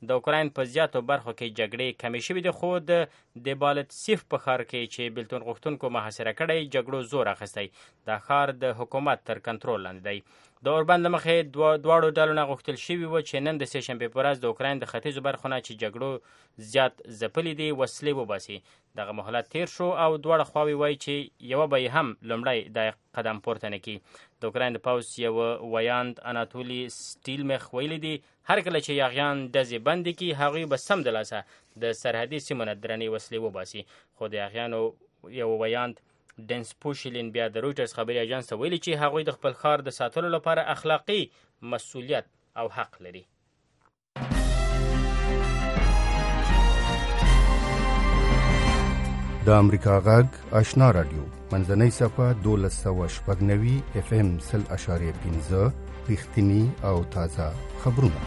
د اوکراین په زیاتو برخو کې جګړې کمې شوې دي، خو د بالتسیف په ښار کې چې بېلتون غوښتونکو محاصره کړی جګړو زور اخیستی. دا ښار د حکومت تر کنټرول لاندې دی. د اوربند له مخې دواړو ډلو نه غوښتل شوي و چې نن د سهشنبې په ورځ د اوکراین د ختیځو برخو نه چې جګړو زیات ځپلي دي وسلې وباسي. دغه مهلت تیر شو او دواړه خواوې وایي چې یوه به یې هم لومړی دا قدم پورته نه کړي. د اوکراین د پوځ یوه ویاند اناتولي سټیلمخ ویلي دي هر کله چې یاغیان ډزې بندې کړي هغوی به سمدلاسه د سرحدي سیمو نه درنې وسلې وباسي. خو د یاغیانو یو ویاند ډنس پوشلین بیا د رویټرز خبري اژانس ته ویلي چې هغوی د خپل ښار د ساتلو لپاره اخلاقي مسؤلیت او حق لري. د امریکا غږ آشنا رادیو منځنۍ صفحه 1290 FM 0.5 رښتینی او تازه خبرونه.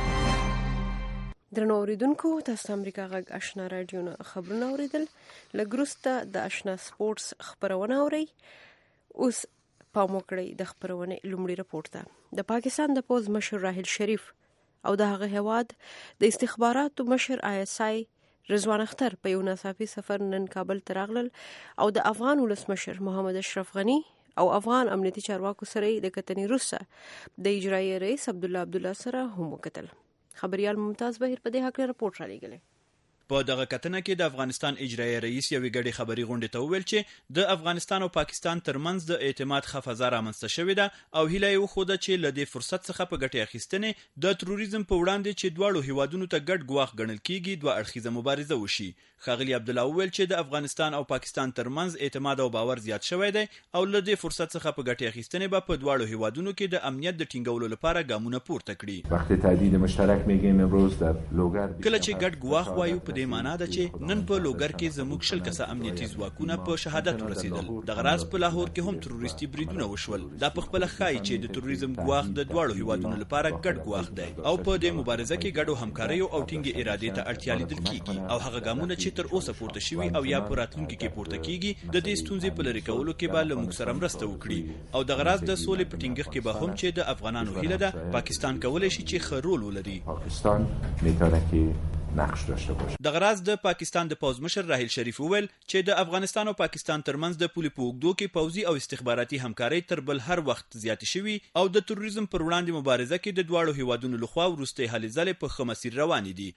درنو اوریدونکو تاسو امریکا غږ آشنا رادیو نه خبرونه اوریدل. لږ وروسته د آشنا سپورټس خبرونه اورئ. اوس پام وکړئ د خبرونې لومړي رپورټ ته. د پاکستان د پوځ مشر راحیل شریف او د هغه هیواد د استخباراتو مشر ISI رضوان اختر په یو ناڅاپي سفر نن کابل ته راغلل او د افغان ولسمشر محمد اشرف غني او افغان امنیتي چارواکو سره د کتنې وروسته د اجرایي رئیس عبدالله سره هم وکتل. خبريال ممتاز بهیر په دې حق رپورټ را لېږلی. په دغه کتنه کې د افغانستان اجرایي رئیس یوې ګډې خبري غونډې ته وویل چې د افغانستان او پاکستان ترمنځ د اعتماد ښه فضا رامنځته شوې ده او هیله یې وښوده چې له دې فرصت څخه په ګټې اخیستنې د تروریزم په وړاندې چې دواړو هیوادونو ته ګډ ګواښ ګڼل کیږي دوه اړخیزه مبارزه وشي. ښاغلي عبدالله وویل چې د افغانستان او پاکستان ترمنځ اعتماد او باور زیات شوی دی او له دې فرصت څخه په ګټې اخیستنې به په دواړو هیوادونو کې د امنیت د ټینګولو لپاره ګامونه پورته کړي. وقتی تهدید مشترک میگیم امروز در لوگر کله چې ګډ ګواښ وایو په دې معنی ده چې نن په لوګر کې زموږ 20 کسه امنیتي ځواکونه په شهادت ورسېدل. د غراز په لاهور کې هم تروریستي بریدونه وشول. دا په خپل ښایي چې د تروریزم ګواښ د دواړو هیوادونو لپاره ګډ ګواښ دی او په دې مبارزه کې ګډو همکاریو او ټینګې ارادې ته اړتیا لیدل کیږي او هغه ګامونه چې تر اوسه پورته شوي او یا په راتلونکي کې پورته کیږي د دې ستونزې په لرې کولو کې به له موږ سره مرسته وکړي او د غراز د سولې په ټینګښت کې به هم چې د افغانانو هیله ده پاکستان کولی شي چې ښه رول ولري. پاکستان میتونه که نقش داشته باشه. د غراز د پاکستان د پوځ مشر راحیل شریف وویل چې د افغانستان او پاکستان ترمنځ د پولې په اوږدو کې پوځي او استخباراتي همکاري تر بل هر وخت زیاتې شوي او د تروریزم پر وړاندې مبارزه کې د دواړو هیوادونو لخوا وروستۍ هلې ځلې په ښه مسیر روانې دي.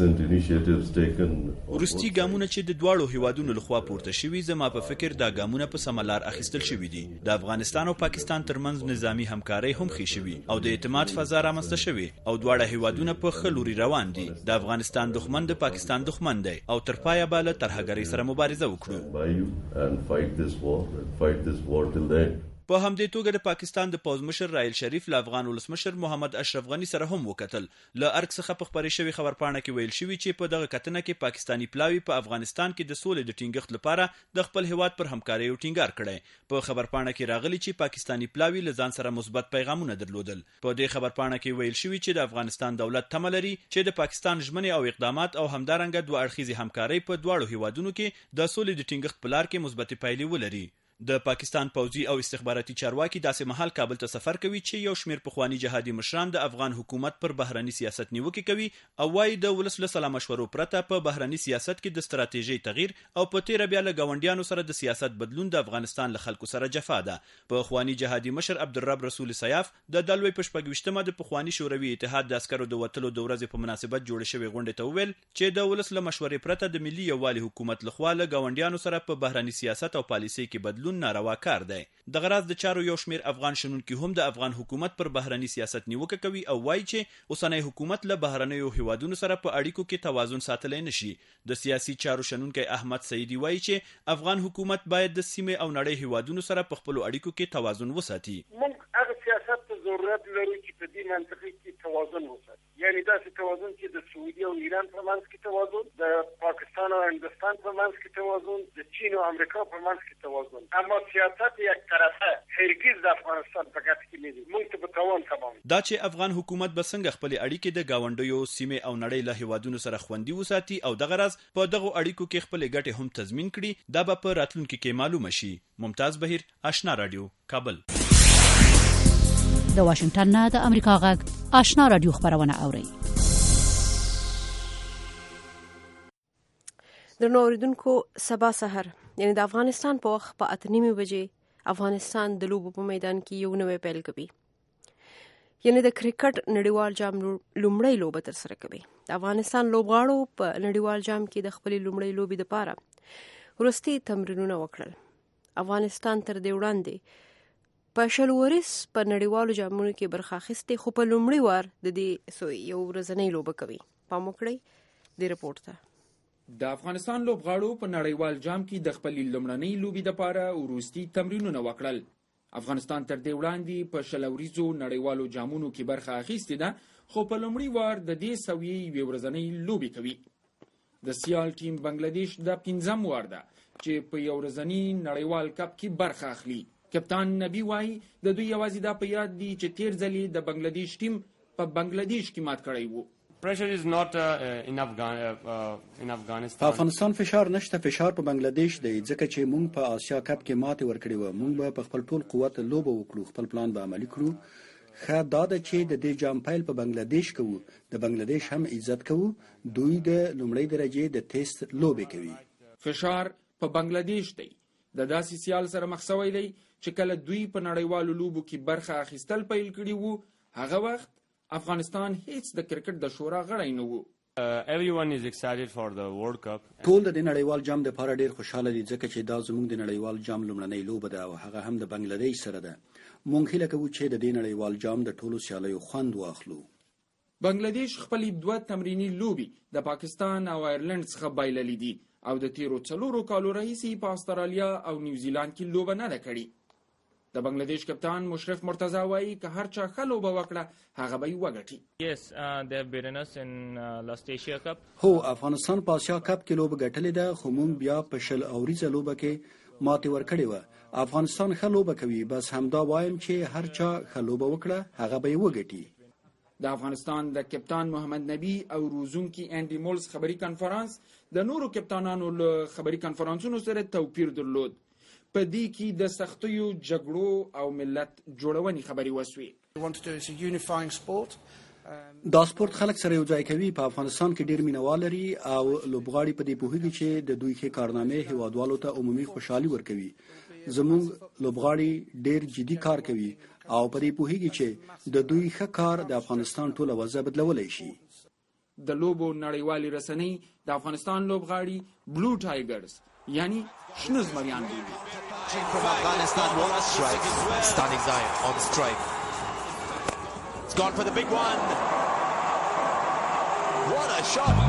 وروستي ګامونه چې د دواړو هیوادونو لخوا پورته شوي زما په فکر دا ګامونه په سمه لار اخیستل شوي دي. د افغانستان او پاکستان ترمنځ نظامی همکاري هم ښې شوي او د اعتماد فضا رامنځته شوې او دواړه هیوادونه په ښه لوري روان دي. د افغانستان دښمن د پاکستان دښمن دی او تر پایه به له ترهګرۍ سره مبارزه وکړو. په همدې توګه د پاکستان د پوځ مشر راحیل شریف له افغان ولسمشر محمد اشرف غني سره هم وکتل. له ارګ څخه په خبرې شوې خبرپاڼه کې ویل شوي چې په دغه کتنه کې پاکستاني پلاوي په افغانستان کې د سولې د ټینګښت لپاره د خپل هیواد پر همکارۍ ټینګار کړی. په خبرپاڼه کې راغلي چې پاکستاني پلاوي له ځان سره مثبت پیغامونه درلودل. په دې خبرپاڼه کې ویل شوي چې د افغانستان دولت تمه لري چې د پاکستان ژمنې او اقدامات او همدارنګه دوه اړخیزې همکارۍ په دواړو هیوادونو کې د سولې د ټینګښت په لار کې مثبتې پایلې ولري. د پاکستان پوځي او استخباراتي چارواکي داسې مهال کابل ته سفر کوي چې یو شمیر پخوانی جهادي مشران د افغان حکومت پر بهرني سیاست نیوکه کوي او وايي د ولس له سلا مشورو پرته په بهرني سیاست کې د ستراتیژي تغییر او په تیر بیا له گاونډیانو سره د سیاست بدلون د افغانستان له خلکو سره جفا ده. پخوانی جهادي مشر عبدالرب رسول سیاف د دلوي پشپګوشتمه د پخوانی شوروي اتحاد د عسکرو د وټلو د ورځې په مناسبت جوړ شوی غونډه ته ویل چې د ولس له مشورې پرته د ملي یووالي حکومت لخوا له گاونډیانو سره په بهرني سیاست او پالیسي کې بدلون ناروا کار دی. د غراز د چارو یو شمیر افغان شنونکي هم د افغان حکومت پر بهرني سیاست نیوکه کوي او وایي چې اوسنی حکومت له بهرنیو هیوادونو سره په اړیکو کې توازن ساتلی نشي. د سیاسي چارو شنونکی احمد سعیدي وایي چې افغان حکومت باید د سیمې او نړۍ هیوادونو سره په خپلو اړیکو کې توازن وساتي. موږ هغه سیاست ته ضرورت لرو چې په دې منطقه کې توازن وساتي. یعنی داسې توازن چې د سعودي او ایران په منځ کې توازن، د پاکستان او هندوستان په منځ کې توازن، د چین او امریکا په منځ کې توازن. اما سیاست یک طرفه هرگز د افغانستان په ګټه کې نه دي. موږ ته په تاوان تمام دا چې افغان حکومت به څنګه خپل اړیکې د گاونډیو سیمې او نړۍ له هیوادونو سره خوندي وساتي او د غرض په دغه اړیکو کې خپل ګټه هم تضمین کړي دا به په راتلونکي کې معلومه شي. ممتاز بهیر، آشنا رادیو، کابل. د واشنگټن نه د امریکا غږ آشنا رادیو خبرونه اوري. درنو اوریدونکو سبا سحر یعنی د افغانستان په وخت په 8:30 بجې افغانستان د لوبو په میدان کې یو نوې پیل کوي. یعنی د کرکټ نړیوال جام لومړی لوبه تر سره کوي. د افغانستان لوبغاړو په نړیوال جام کې د خپل لومړی لوبې لپاره ورستي تمرینونه وکړل. افغانستان تر دې وړاندې په شلوريس په نړیوالو جامونو کې برخه اخیستې، خو په لومړی وار د دې یو ورځنۍ لوبه کوي. پام وکړئ د رپورت ته. د افغانستان لوبغاړو په نړیوال جام کې د خپل لومړنۍ لوبې لپاره ورستي تمرینونه وکړل. افغانستان تر دې وړاندې په شلوريزو نړیوالو جامونو کې برخه اخیستې ده، خو په لومړی وار د دې سویې یوې ورځنۍ لوبې کوي. د سیال ټیم بنگلاديش د 5م وار ده چې په یو ورځني نړیوال کپ کې برخه اخلي. کپتان نبی وایي د دوی یوازې دا په یاد دي چې تیر ځلې د بنگلاديش ټیم په بنگلاديش کې مات کړی وو. Pressure is not in Afghanistan. افغانستان فشار نشته. فشار په بنگلاديش دی ځکه چې موږ په آسیا کپ کې ماته ورکړې و. موږ به په خپل ټول قوت لوبه وکړو، خپل پلان به عملي کړو. ښه دا ده چې د دې جام پیل په بنگلاديش کوو. د بنگلاديش هم عزت کوو. دوی د لومړۍ درجه د ټیسټ لوبه کوي. فشار په بنگلاديش دی. د داسې سیال سره مخ شوی دی چې کله دوی په نړیوالو لوبو کې برخه اخیستل پیل کړي وو، هغه وخت افغانستان هیڅ د کرکټ د شورا غړی نه وو. Everyone is excited for the World Cup. ټول د نړیوال جام د لپاره ډیر خوشاله دي ځکه چې دا زموږ د نړیوال جام لومړنۍ لوبه ده او هغه هم د بنگلاديش سره ده. مونږ هیله کوو چې د دې نړیوال جام د ټولو سیالیو خوند واخلو. بنگلاديش خپل دوه تمرینی لوبي د پاکستان او آیرلند څخه بایللې دي او د تیرو 4 کالو راهیسې په استرالیا او نیوزیلند کې لوبه نه ده کړې. د بنگلاديش کپتان مشرف مرتضی وایي که هر چا ښه لوبه وکړه هغه به یې وګټي. Yes, they have beaten us in last Asia Cup. هو افغانستان په آسیا کپ کې لوبه ګټلې ده، خو موږ بیا په شل اوریزه لوبه کې ماته ورکړې و. افغانستان ښه لوبه کوي، بس همدا وایم چې هر چا ښه لوبه وکړه هغه به یې وګټي. د افغانستان د کپتان محمد نبی او روزونکي انډي مولز خبري کانفرنس د نورو کپتانانو له خبري کانفرنسونو سره توپیر درلود. په دې کې د سختیو جګړو او ملت جوړونې خبري وسوي. دا سپورت خلک سره یو ځای کوي. په افغانستان کې ډیر مینوال لري او لوبغاړي په دې پوهیږي چې د دوی ښه کارنامې هیوادوالو ته عمومي خوشحالي ورکوي. زموږ لوبغاړي ډیر جدي کار کوي او په دې پوهیږي چې د دوی ښه کار د افغانستان ټوله وضع بدلولی شي. د لوبو نړیوالې رسنۍ د افغانستان لوبغاړي بلو ټایګرز یعنی شنه زمریان دي. From Afghanistan, what a strike. Stunning Zion on strike. It's gone for the big one. What a shot.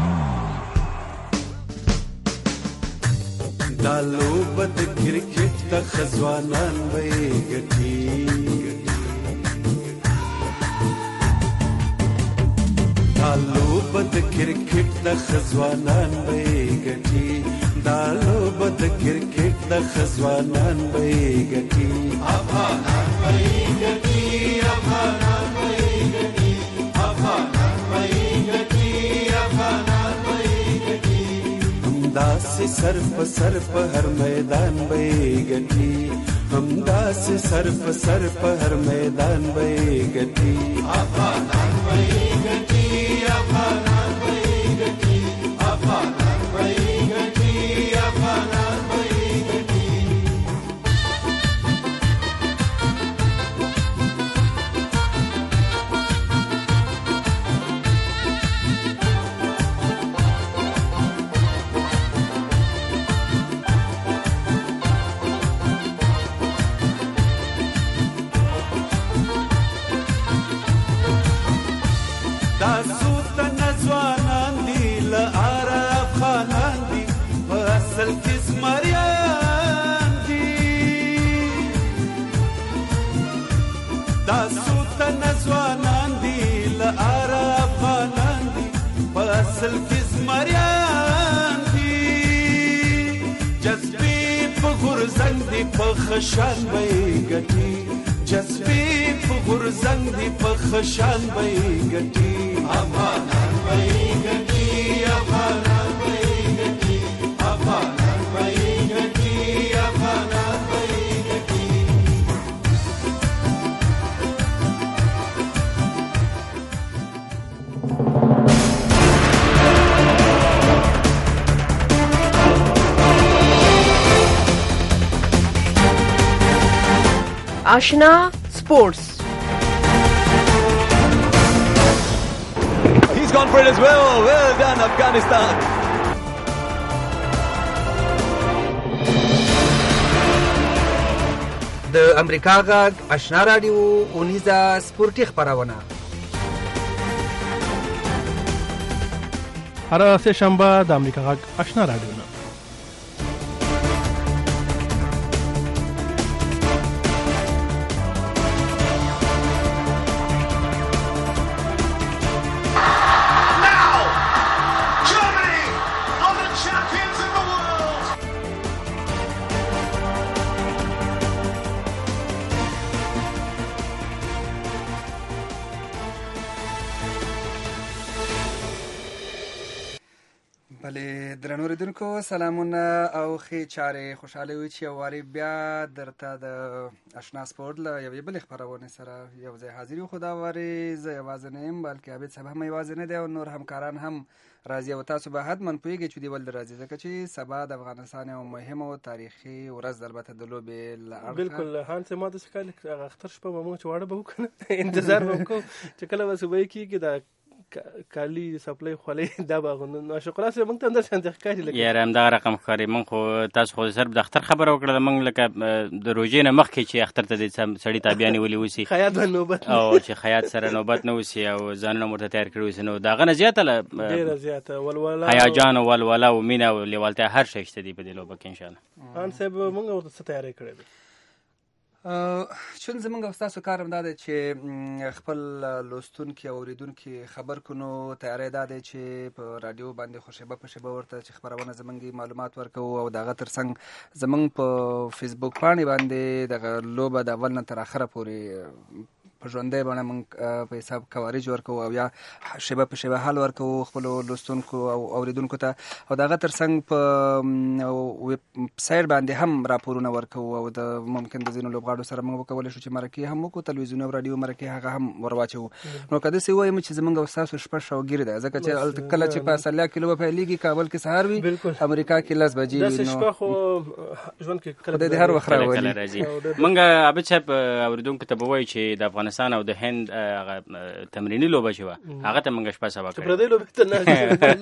دالو بد کرکټ د خزوانان وې ګټي. دالو بد کرکټ د خزوانان وې ګټي. دالو بد کرکټ د خزوانان وې ګټي. افغانان وې ګټي. افغانان وې ګټي. افغانان وې ګټي. افغانان وې ګټي. همداسې سر په هر میدان وې ګټي. همداسې سر په هر میدان وې ګټي. افغانان وې ګټي. افغانان وې ګټي. افغانان وې ګټي. افغانان وې ګټي. خشان بې ګټي. جذبې په غورځنګ دي په خشان بې ګټي. افغانان بې ګټي. افغانان بې ګټي. افغانان بې ګټي. افغانان بې ګټي. آشنا سپورتس. He's gone for it as well. Well done, Afghanistan. د امریکا غږ آشنا رادیو اونیزه سپورتي خبرونه هر سه شنبه د امریکا غږ آشنا رادیو نه درنو اوریدونکو سلامونه او ښې چارې خوشحاله وي چې واري بیا درته د آشنا سپورت له یوې بلې خپرونې سره یو ځای حاضر یو. خو دا وارې زه یوازې نه یم بلکې عابد صاحب هم یوازې نه دی او نور همکاران هم راځي او تاسو به حتما پوهیږئ چې دې ولې راځي ځکه چې سبا د افغانستان یو مهمه او تاریخي ورځ البته د لوبې له اړخه بالکل هانس ما داسې کال اختر شپه به موږ چې واړه به وکړو انتظار به وکړو چې کله به صبح کېږي د کالی سپلای خولې دا باغونه ناشکر اسه موږ ته اندر شانت ښکاري لکه یاره هم دا رقم ښکاري. موږ خو تاسو خو صرف د اختر خبره وکړه موږ لکه د روژې نه مخکې چې اختر ته د سړي تابعیانې ولې وسی خیاط نوبت او چې خیاط سره نوبت نه وسی او ځانونه مرته تیار کړی وسی نو دا غنه زیاته ډیره زیاته ولولا هیجان او ولولا او مینه او لیوالتیا هر شي شته دی په دې لوبه کې ان شاء الله. ان صاحب موږ ورته څه تیاری کړی دی چون زمونږ او ستاسو کار هم دا دی چې خپل لوستونکي او اوریدونکي خبر کړو. تیاری دا دی چې په رادیو باندې خو شیبه په شیبه ورته چې خبرونه زمونږ معلومات ورکوو او دغه ترڅنګ زمونږ په فیسبوک باندې دغه لوبه د اول نه تر اخره پورې په ژوندۍ بڼه موږ په حساب کوریج ورکوو او یا شیبه په شیبه حل ورکوو خپلو لوستونکو او اوریدونکو ته او دغه ترڅنګ په ویب سایټ باندې هم راپورونه ورکوو او د ممکن د ځینو لوبغاړو سره موږ وکولی شو چې مرکې هم وکړو تلویزیون او راډیو مرکې هغه هم ورواچوو. نو که داسې ووایم چې زموږ او ستاسو شپه شوګیرې ده ځکه چې کله چې په اسټرالیا کې لوبه پیلېږي کابل کې سهار وي امریکا کې 10 بجې وي داسې شپه خو ژوند کې کله د هر وخت راولي. موږ عابد صاحب اوریدونکو ته به وایو چې د افغانستان او د هند تمرینی لوبه شوه هغه ته موږ شپه سبا کړو پردې لوبه ته نه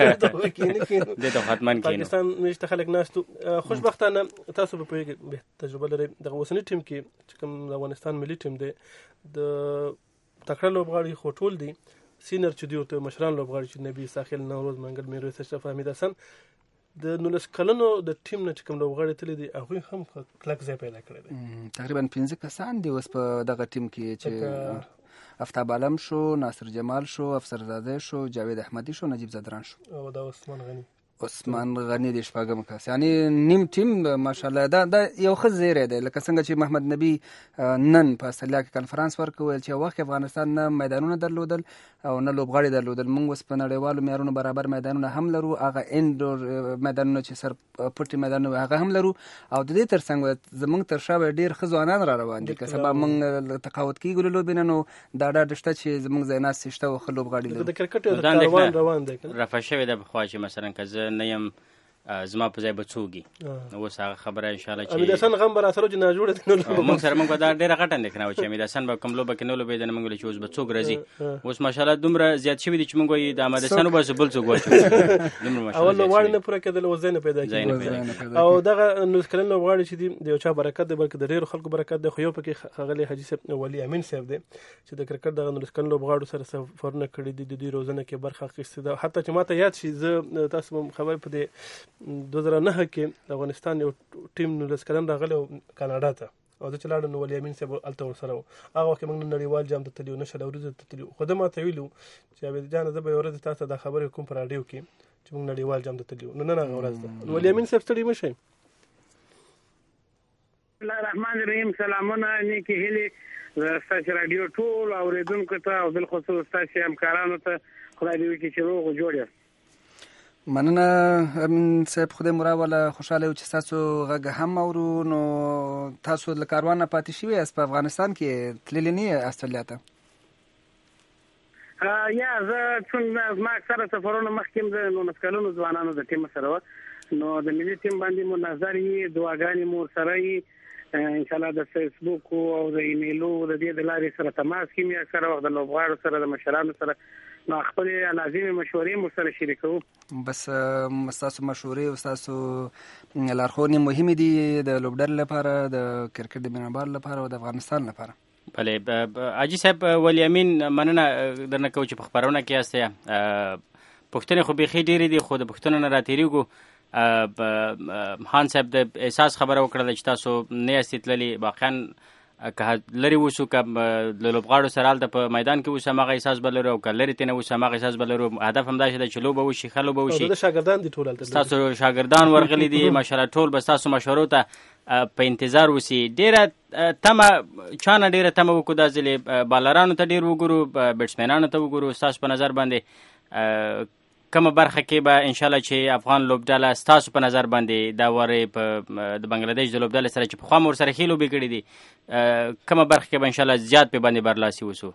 د ته حتمان کینو پاکستان مشته خلک ناستو خوشبختانه تاسو په تجربه لرئ د اوسنی ټیم کې چې کوم د افغانستان ملي ټیم دی د تکړه لوبغاړي خو ټول دي سینر چې دی ورته مشران لوبغاړي چې نبی ساحل نوروز منګل میرویس اشرف حمید حسن د 19 کلونو د ټیم نه چې کوم لوبغاړي تللی دي هغه هم کلک ځای پیدا کړی دی. تقریبا 15 کسان دي اوس په دغه ټیم کې چې افتاب عالم شو، ناصر جمال شو، افسر زاده شو، جاوید احمدی شو، نجیب زدران شو او دا عثمان غنی د شپږم کس یعنی نیم ټیم ماشاءالله دا یو ښه زیری دی لکه څنګه چې محمد نبی نن په استرالیا کې کنفرانس ورکول چې وخت افغانستان نه میدانونه درلودل او نه لوبغاړي درلودل موږ اوس په نړیوالو معیارونو برابر میدانونه هم لرو هغه انډور میدانونه چې سر پټي میدانونه هغه هم لرو او د دې ترڅنګ زموږ تر شا ډیر ښه ځوانان را روان دي که سبا موږ تقاوت کیږو لوبې نه نو دا ډاډ شته چې زموږ ځای ناست شته او ښه لوبغاړي لرو. د کرکټ روان دی رفع شوی د بخوا چې مثلا که زه نه یم زما په ځای به څوګي اوس هغه خبره ان شاء الله چې امید حسن غم بر اثر جنا جوړه دي نو موږ سره موږ دا ډیره غټه نه کنه چې امید حسن به کوم لوبه کې نو لوبې د موږ له چوز به څوګ راځي اوس ماشاءالله دومره زیات شوی دي چې موږ د امید حسن به بل څوګ وچو دومره ماشاءالله اول وړ نه پوره کېدل وزن پیدا کیږي او دغه نو کلن وړ چې دی د یو چا برکت دی بلکې د ډیرو خلکو برکت دی خو یو پکې خغلی حاجی صاحب ولی امین صاحب دی چې د کرکټ دغه نو کلن لوبغاړو سره سفرونه کړی دي د دې روزنه کې برخه اخیستې ده حتی چې ماته یاد شي زه تاسو خبر په دې 2009 کې د افغانستان یو ټیم نو لسکلن راغلی کاناډا ته او زه چې لاړم نو ولی امین صاحب هلته ورسره و هغه وخت موږ نړیوال جام ته تللي وو نشل ورځو ته تللي خو ده ماته ویلي وو چې عابد جانه زه به یوه ورځ تاسو ته دا خبرې کوم په راډیو کې چې موږ نړیوال جام ته تللي وو نو نن هغه ورځ ده نو ولی امین صاحب ستړي مه شئ. بسم الله الرحمن الرحیم سلامونه نیکې هیلې ستاسو راډیو ټول اورېدونکو ته او بالخصوص ستاسو همکارانو ته خدای دې وکړي چې روغ جوړ یاست. مننه امین صاحب خدای مو راوله خوشحاله یو چې ستاسو غږ هم اورو. نو تاسو له کاروان نه پاتې شوي یاست په افغانستان کې تللي نه یې استرالیا ته؟ یا زه څومره زما اکثره سفرونه مخکې د 19 کلونو ځوانانو د ټیم سره وه نو د ملي ټیم باندې مو نظر یې دعاګانې مو ورسره یې ان شاء الله د فیسبوک او د ایمیلو د دې د لارې سره تماس کې مې سره وخت د لوبغاړو سره د مشرانو سره نو خپل لازمي مشورې مو سره شریکو. بس تاسو مشورې او تاسو لارښوونې مهمې دي د لوبډلې لپاره، د کرکټ د مینوال لپاره او د افغانستان لپاره. بله حاجي صاحب ولی امین مننه درنه کوم چې په خبرونه کې یاست. پوښتنې خو بیخي ډېرې دي خو د پوښتنو نه راتېرېږو. خان صاحب د احساس خبره وکړله چې تاسو نه یاستې تللي، واقعا که لرې اوسو که له لوبغاړو سره هلته په میدان کې اوس هماغه احساس به لرو او که لرې ترې نه اوس هماغه احساس به لرو. هدف همداسې ده چې لوبه وشي، ښه لوبه وشي. شاګردان دي ټول هلته، ستاسو شاګردان ورغلي دي ماشاءالله، ټول به ستاسو مشورو ته په انتظار اوسي. ډېره تمه چا نه ډېره تمه وکړو دا ځلې بالرانو ته ډېر وګورو، بیټسمینانو ته وګورو. ستاسو په نظر باندې کومه برخه کې به انشاءالله چې افغان لوبډله ستاسو په نظر باندې دا وارې په د بنګلادیش د لوبډلې سره چې پخوا مو ورسره ښې لوبې کړې دي، کومه برخه کې به انشاءالله زیات پې باندې برلاسي اوسو؟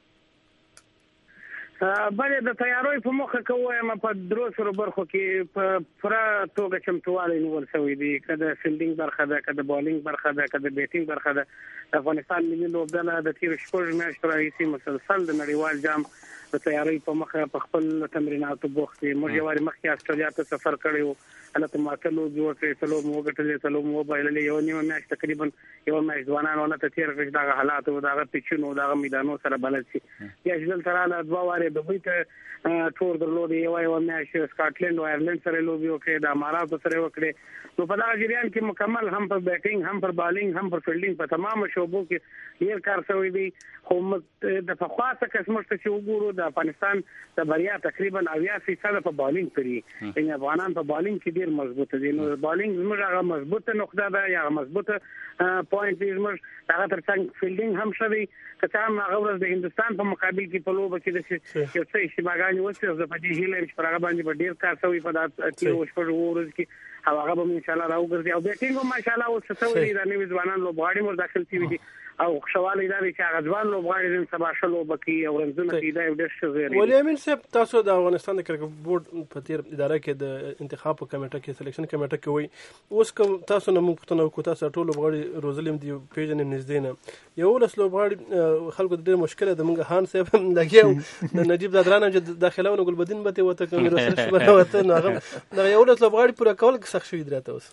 بلې د تیاروي په موخه کې وایم په درو سرو برخو کې په پوره توګه چمتووالی نیول شوی دی، که د فیلډینګ برخه ده، که د بالینګ برخه ده، که د بیټینګ برخه ده. د افغانستان ملي لوبډله د تېرو 6 میاشتو راهیسې مسلسل د نړیوال جام د تیاری په مخه په خپل تمریناتو بوخت دي. موږ یوارې مخکې استرالیا ته سفر کړی و، هلته ما اتلو جوړ کړې، څلور مو وګټلې، څلور مو وبایللې. یوه نیمه میاشت تقریبا یوه میاشت ځوانان ورته تېره کړه چې دغه حالاتو دغه پیچونو دغه میدانو سره بلد شي. بیا چې دلته راغله 2 وارې دوبۍ ته ټور درلودې، یوه میاشت سکاټلینډ او آیرلینډ سره لوبې وکړې، د اماراتو سره وکړې. نو په دغه جریان کې مکمل هم پر بیټینګ، هم پر بالینګ، هم پر فیلډینګ په تمامو شعبو کې ډېر کار شوی دی. خو د پخوا څخه قسمه چې وګورو د افغانستان د بریا تقریبا 80% په بالینګ کړي، یعنې افغانان په بالینګ کې ډېر مضبوط دي. نو بالینګ زموږ هغه مضبوطه نقطه ده یا هغه مضبوطه پوینټ دی. زموږ هغه ترڅنګ فیلډینګ هم ښه دی، که څه هم هغه ورځ د هندوستان په مقابل کې په لوبه کې داسې یو څه اشتباهګانې وشوې، زه په دې هیله یم چې پر هغه باندې به ډېر کار شوی په دا تېرو 6 ورځو کې، او هغه به انشاءالله راوګرځي. او بیټینګ هم ماشاءالله اوس څه شوی دی، د نوي ځوانان لوبغاړي مو داخل شوي دي، او خوشحالي دا دی چې هغه ځوان لوبغاړي نن سبا ښه لوبه کوي او رنځونه کوي. دا یو ډېر ښه زیری دی. ولي امین صاحب، تاسو د افغانستان د کرکټ بورډ په تیر اداره کې د انتخاب په کمیټه کې سلیکشن کمیټه کې وي. اوس کوم تاسو نه موږ پوښتنه وکړو، تاسو ټول لوبغاړي روزلیم دی پیژنې نږدې نه، یو لس لوبغاړي خلکو د ډېر مشکله د موږ خان صاحب لګیو د نجیب زادران چې داخلهونه ګلبدین به ته وته کوم رسش به وته نو هغه د یو لس لوبغاړي پوره کول سخت شوی درته اوس.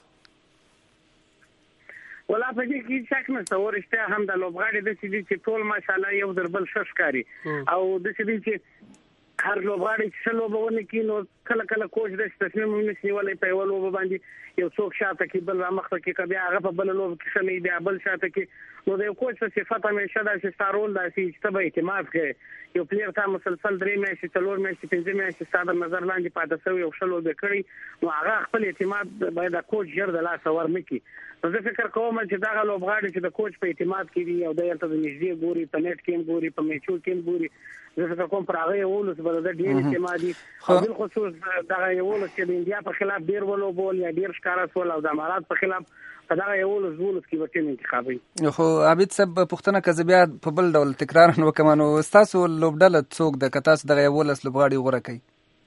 ولا په دې کې شک نشته، ورشته هم د لوبغاړي د چې ټول ماشاءالله یو دربل ښه ښکاري، او د چې هر لوبغاړي چې لوبه ونه کوي نو کله کله کوچ د تصمیم ونیسي ولې په یو لوبه باندې یو څوک شاته کې بل رامخته کې کبي هغه په بل لوبه کې شمه دی بل شاته کې. نو د یو کوچ په صفت همیشه دا چې ستارول دا چې ته به اعتماد کوي، یو پلیر ته مسلسل 3 میاشتې 4 میاشتې 5 میاشتې ستاسو نظر لاندې پاتې شوی او شلو د کړی، نو هغه خپل اعتماد باید د کوچ جر د لاس ورمکي. نو زه فکر کوم چې دا لوبغاړي چې د کوچ په اعتماد کې دي او د یلته د نږدې ګوري، په نیټ کې ګوري، په میچو کې ګوري، زه فکر کوم پر هغه ولس بل د ډیر اعتمادي او بل خصوص دا یو ولس چې د انډیا په خلاف ډیر ولوبول یا ډیر ښکارا سول او د امارات په خلاف په دا یو ولس کې وټیم انتخابي. خو عابد صاحب پښتنه که بیا په بل ډول تکرار نو کومانو تاسو لوبډله څوک د کتاس د یو ولس لوبغاړي غوړه کوي؟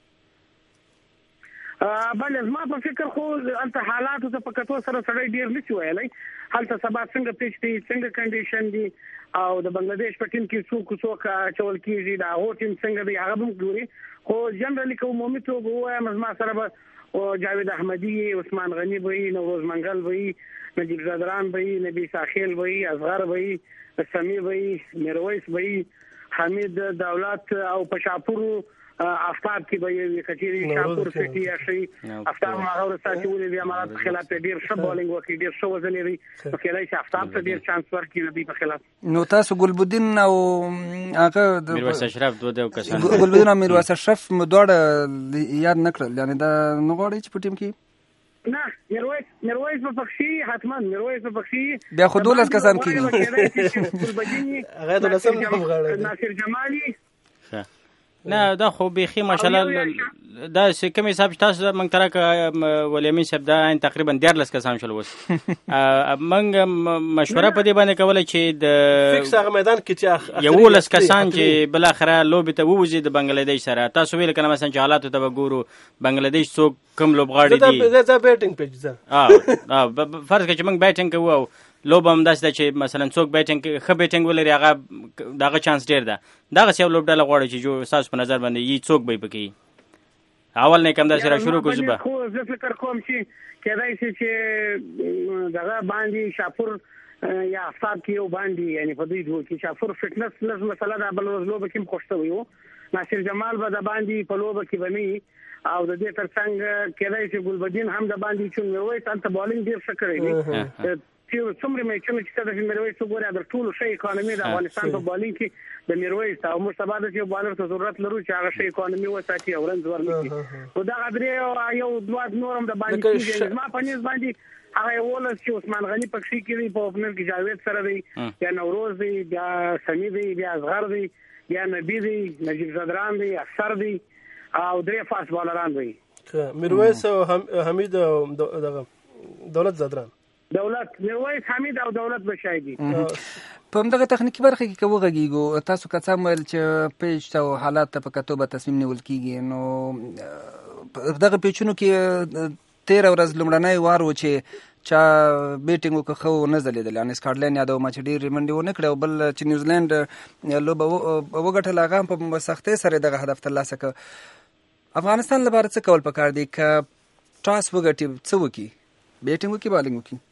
بله زما په فکر خو انت حالاتو ته په کتو سره سړی ډیر نشي ویلی، هلته سبا څنګه پیچ دی، څنګه کنډیشن دی، او د بنگلاديش په ټیم کې څوک چول کیږي، دا هو ټیم څنګه دی هغه هم ګوري. خو جنرالي کوم عمومي توګه وایم زما سره به جاوید احمدی، عثمان غنی وي، نوروز منګل وي، نجیب زادران وي، نبی ساخیل وي، اصغر وي، سمی وي، میرویس وي، حمید دولت، او پشاپور افتاب کې به یو کچيري شاپور سټي یا شي افتاب هغه ورسته چې ولې د امارات په خلاف ډیر ښه بولینګ وکړي، ډیر ښه وزن لري، په کله چې افتاب ته ډیر چانس ورکړي د په خلاف. نو تاسو ګلبدین او هغه میرویس اشرف دوه کسان، ګلبدین او میرویس اشرف مدوړه یاد نکړل، یعنی دا نغوړي چې په ټیم کې نه میرویس په پخشي حتما میرویس په پخشي بیا خو 12 کسان کېږي هغه د لسم غواړي ناصر جمالي. نه دا خو بيخي ماشاءالله دا کوم حساب تاسو موږ ترکه ولیمین صاحب دا تقریبا 14 کسان شول وس موږ مشوره په دې باندې کوله چې د فکس هغه میدان کې چې یو لس کسان چې بل اخره لوبي ته ووزي د بنگلاديش سره. تاسو ویل کنه مثلا چې حالات ته وګورو بنگلاديش څوک کم لوبغاړي دي، دا بیټینګ پیج ده فرض کړئ چې موږ بیټینګ کوو لوبه هم داسې ده چې مثلا څوک بیټینګ ښه بیټینګ ولري هغه دغه چانس ډېر ده. دغسې یو لوبډله غواړي چې ستاسو په نظر باندې یي څوک به یې پکې اول نه کم داسې را شروع کړو. خو زه فکر کوم چې کېدای شي چې دغه باندې شاپور یا افتاب کې یو باندې یعنی په دوی دوه کې شاپور فټنس لږ مسله ده. بل ورځ لوبه کې هم خوښ شوی و. ناصر جمال به د باندې په لوبه کې بني او د دې ترڅنګ کېدای شي ګلبدین هم د باندې چون میرویس هلته بالینګ ډېر ښه کړی دی. څومره میچونه چې ته د میرویس وګورې د ټولو ښه اکانومي د افغانستان په بالینګ کې د میرویس او موږ سبا د یو بالر ته ضرورت لرو چې هغه ښه اکانومي وساتي او رنز ورنکړي. نو دغه درې یو دوه نور هم د باندې کېږي. زما په نظر باندې هغه ولس چې عثمان غني پکې کېږي په اوپنر کې جاوید سره دی یا نوروز دی بیا سمی دی بیا اصغر دی بیا نبی دی نجیب زدران دی اکثر دی او درې فاست بالران دی میرویس او حمید او دولت زدران. دولت میرویس حمید او دولت بشایدي. په همدغه تخنیکی برخه کې که وغږیږو تاسو که څه ویل چې پیچ ته حالات ته په کتو به تصمیم نیول کېږي نو دغه پیچونو کې 13 ورځ لومړنی وار و چې چا بیټینګ وکړه ښه ونه ځلېدل یعنې سکاټلینډ یادوم چې ډېرې منډې ونه کړې او بل چې نیوزیلینډ لوبه وګټله هغه هم په سختۍ سره دغه هدف ترلاسه کړ. افغانستان لپاره څه کول پکار دی که ټاس وګټي څه وکړي بیټینګ وکړي بالینګ وکړي؟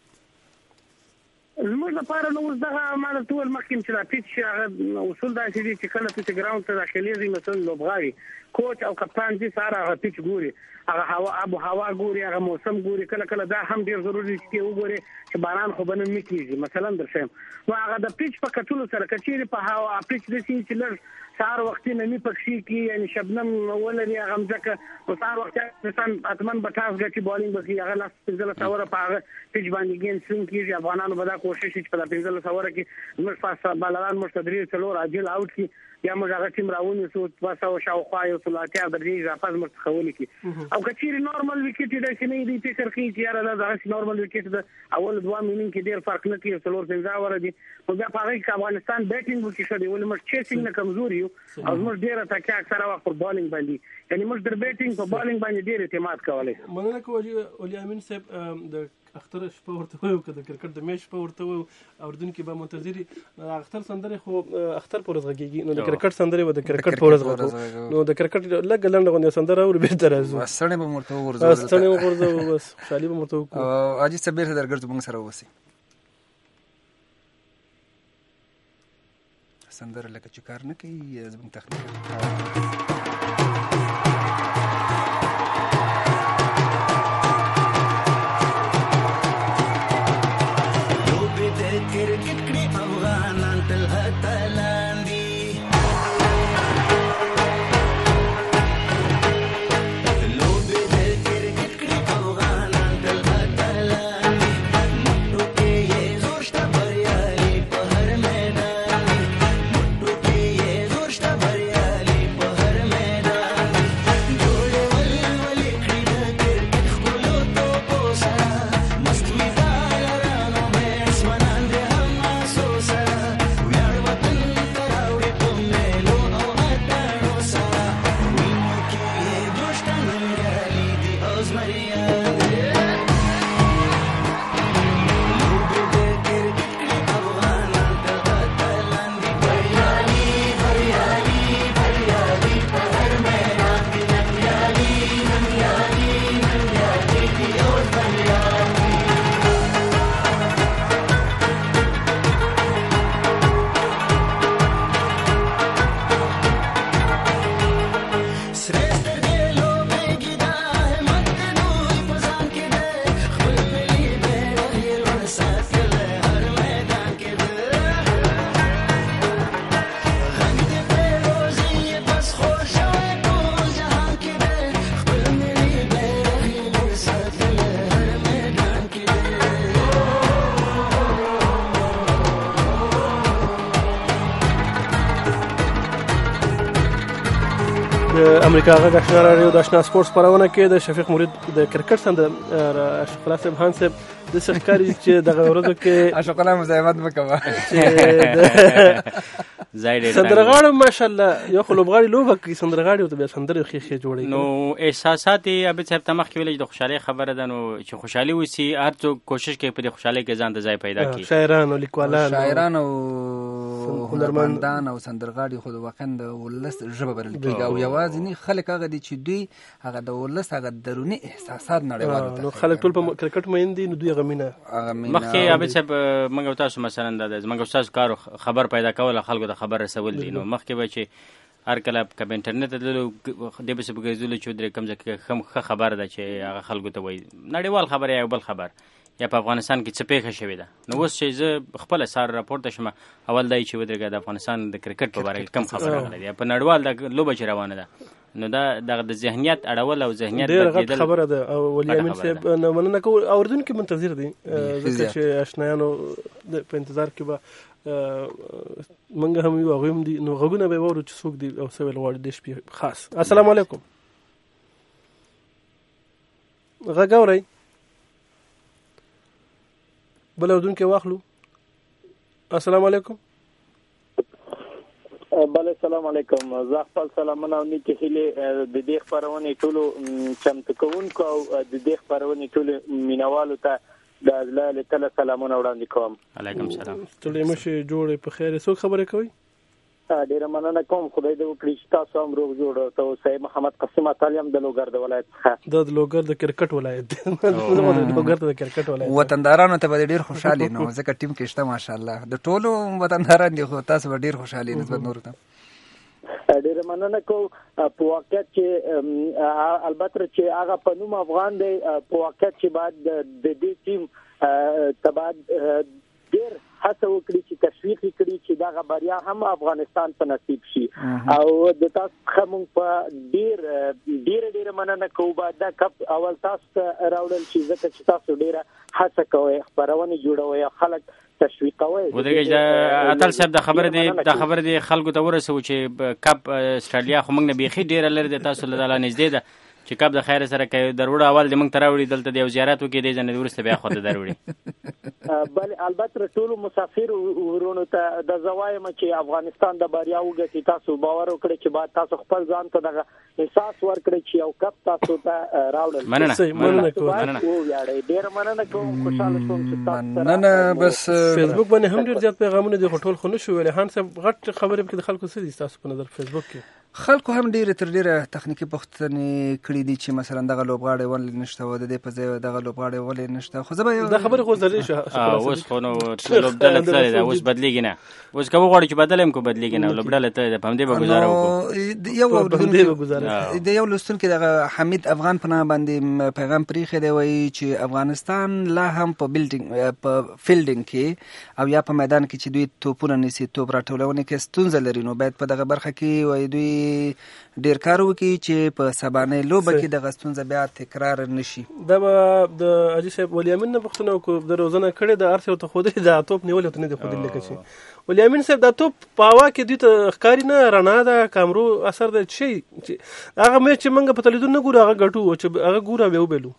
زموږ لپاره نو اوس دغه ما درته وویل مخکې چې دا پیچ هغه اصول داسې دي چې کله ته ګراوند ته داخلېږي مثلا لوبغاړي کوچ او کپتان دي سره هغه پیچ ګوري هغه هوا آب و هوا ګوري هغه موسم ګوري کله کله دا هم ډېر ضروري دي چې وګوري چې باران خو به نن نه کېږي مثلا درښیم نو هغه د پیچ په کتلو سره که چیرې په هوا پیچ داسې چې لږ سهار وختي نمی پکښې کې یعنې شبنم ولري هغه مځکه په سهار وختي انسان حتمن به ټاس ګټي بالینګ به کوي هغه 15 اوره په هغه پیچ باندې ګیم سوم کېږي. افغانانو به دا کوشش وکړي چې په 15 اوره کې زموږ فاست بالران موږ ته 3-4 عاجل آوټ کړي یا موږ هغه ټیم راونیسو 200 شاوخوا یو څو اتیا درجې اضافه زموږ څخه ونکړي او که چیرې نورمال وکټ یې داسې نه دی فکر کوي چې یاره دا دغسې نورمال وکټ ده اول 2 انینګ کې ډېر فرق نه کوي 4-5 اوره دي نو بیا په هغې کې افغانستان بیټینګ وکړي ښه دی ولې موږ چیسینګ نه کمزوري یو او زموږ ډېره تکیه اکثره وخت پر بالینګ باندې یعنې موږ در بیټینګ په بالینګ باندې ډېر اعتماد کولی. مننه کوم ولي امین صاحب د اختر شپه ورته وایو که د کرکټ د میچ شپه ورته وایو اورېدونکي به منتظر وي. اختر سندرې خو اختر په ورځ غږېږي نو د کرکټ سندرې به د کرکټ په ورځ غږو نو د کرکټ لږ لنډه غوندې سندره اورو بېرته راځو ستړی به مو ورته وغورځوو ستړی وغورځوو بس خوشحالي به مو ورته وکړو. حاجي صاحب بېرته درګرځو موږ سره اوسئ سندره لکه چې کار نه کوي زموږ تخنیک امریکا غږ آشنا راډیو د آشنا سپورټس خپرونه کې د شفیق مرید د کرکټ سندره اشرف الله صاحب هان صاحب داسې ښکاري چې دغه ورځو کې اشرف الله مزاحمت مه کوه چې سندرغاړي ماشاءالله یو خو لوبغاړي لوبه کوي سندرغاړي او بیا سندرې خې جوړي نو احساسات یې ابي صاحب تمخ کې ویل د خوشحالي خبره ده نو چې خوشحالي وسی هر څوک کوشش کوي په دې خوشحالي کې ځان ته ځای پیدا کړي شاعران او لیکوالان او هنرمندان او سندرغاړي خو د وقند ولس ژبه بلل کېږي او یوازې نه خلک هغه دي چې دوی هغه د ولس هغه دروني احساسات نړیوالو نو خلک ټول په کرکټ مین دي نو دوی غمینه مخکې ابي صاحب موږ تاسو مثلا د موږ تاسو کار خبر پیدا کول خلکو ته خبر رسول دي نو مخکې به چې هر کله په انټرنیټ د دې به څه بګیزول چې درې کم ځکه هم خبر ده چې هغه خلکو ته وایي نړیوال خبر یا بل خبر یا په افغانستان کې څه پیښه شوې ده نو اوس چې زه خپل سار راپورته شم اول دای چې ودرګه د افغانستان د کرکټ په اړه کم خبره غلې په نړیوال د لوبه چې روانه ده نو دا د ذهنیت اړول او ذهنیت بدلیدل خبره ده او ولیامین صاحب نو مننه کوم اوردونکو منتظر دي ځکه چې آشنایانو په انتظار کې به منګه هم یو غویم دي نو غوونه به ورو چې څوک دي او سوال وړ دي شپې خاص السلام علیکم غاګورای بل اوردونکو واخلو السلام علیکم بله السلام علیکم زه خپل سلامونه او نیکې هیلې د دې خپرونې ټولو چمتو کوونکو او د دې خپرونې ټولو مینوالو ته د له کله سلامونه وړاندې کوم علیکم سلام ټولې مشه جوړې په خیر څوک خبرې کوي ډیره مننه کوم خدای دې وکړي چې تاسو هم روغ جوړ ته اوسئ محمد قاسم تعلیم د لوګر د ولایت څخه د لوګر د کرکټ ولایت لوګر د کرکټ ولایت وطندارانو ته به ډیر خوشاله نو ځکه ټیم کې شته ماشاءالله د ټولو وطنداران دي خو تاسو به ډیر خوشاله نسبت نور ته ډیره مننه کوم په واقعیت چې البته چې هغه په نوم افغان دی په واقعیت چې بعد د دې ټیم تبعد ډیر هڅه وکړي چې تشویق کړي چې دا بریا هم افغانستان په نصیب شي او د تاسو خمون په ډیر مننه کوم دا کپ اول تاسو راوړل چې ځکه چې تاسو ډیره هڅه کوئ خبرونه جوړوي خلک تشویقوي ودرګه اتل صاحب د خبر دی خلکو ته ورسو چې کپ استرالیا خو موږ نه بيخي ډیر لري د تاسو له نږدې ده چې کپ د خیر سره کوي دروړه اول د موږ تراوړي دلته د زیارت وکړي د ځنې ورسته بیا خو د دروړي بل البته ټول مسافر ورونو ته د زوایم چې افغانستان د بریا وګټي تاسو باور وکړئ چې بعد تاسو خپل ځان ته د احساس ورکړئ چې یو کپ تاسو ته راوړل مننه کوم ډیر مننه کوم خوشاله شوم چې تاسو نه بس فیسبوک باندې هم ډیر زیات پیغامونه دي ټول خو نشو ویل هان صاحب غټ خبرې کې د خلکو څه دي تاسو په نظر فیسبوک کې خلکو هم ډیره تر ډیره تخنیکی پوښتنې کړې دي چې مثلا دغه لوبغاړی ولې نشته و د دې په ځای دغه لوبغاړی ولې نشته خو زه به دا خبره خو ضروري شو اوس خو نو لوبډله تللی ده اوس بدلیږي نه اوس که وغواړي چې بدل هم کو بدلیږي نه لوبډله ته د پمدې به گزاره وکړو د یو لوستونکي دغه حمید افغان په نامه باندې پیغام پریښی دی وایي چې افغانستان لا هم په فیلډینګ کې او یا په میدان کې چې دوی توپونه نیسي توپ راټولونه کې ستونزه لري نو باید په دغه برخه کې وایي دوی ډیر کار وکړي چې په سبانه لوبه کې د غستونزه بیا تکرار نشي دا د اجي صاحب ولیامین نه پښتنه کو د روزنه کړي د ارسه ته خوده د توپ نیول ته نه د خوده لکه شي ولیامین صاحب د توپ په هوا کې د ښکاری نه رڼا د کامرو اثر د شي هغه مې چې منګه په تلیدون نه ګور هغه غټو چې هغه ګوره به وبلو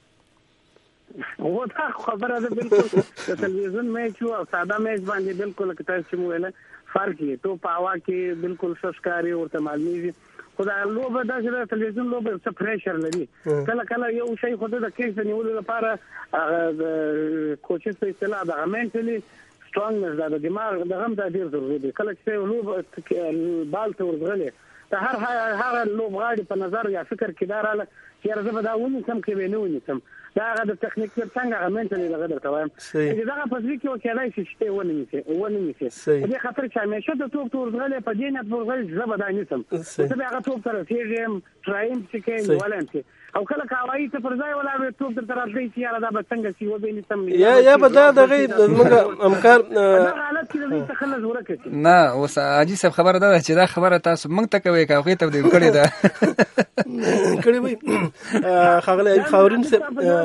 هو دا خبره ده بالکل د تلویزیون میچ او ساده میچ باندې بالکل کته چې مو ویل فرق یې تو په هوا کې بالکل سشکاري ورته معلومیږي خدای لوبه دا چې د تلویزیون لوبه څه پریشر لري کله یو شی خو د کیس نیولو لپاره کوچز په اصطلاح د منټلی سترونګنس د دماغ د هم د ډیر ضروري دی کله چې لوبه بال ته ورغلي ته هر لوبغاړي په نظر یا فکر کې داراله چې راځه به دا ونی کم کې وینونی کم دا د تخنیک څنګه غمنټلی دغه درته وایم چې دا په ځکه کې کېدای شي چې ونی نشي دې خاطر چې همیشه د توپ ورغلي په دې نه ورغلي زبر دا نسم ته هغه توپ تر تیږم ترایم چې کې ولنت او کله کاوای ته پر ځای ولا به توپ تر راځي چې یاره دا به څنګه سی و به نسم یا به دا دغه موږ امکان حالت کې تخلص ورکړي نه اوس اجي صاحب خبره ده چې دا خبره تاسو موږ ته کوي کاوه ته دې کړی دا کړی وي خاغلی ایوب خاورین ایوب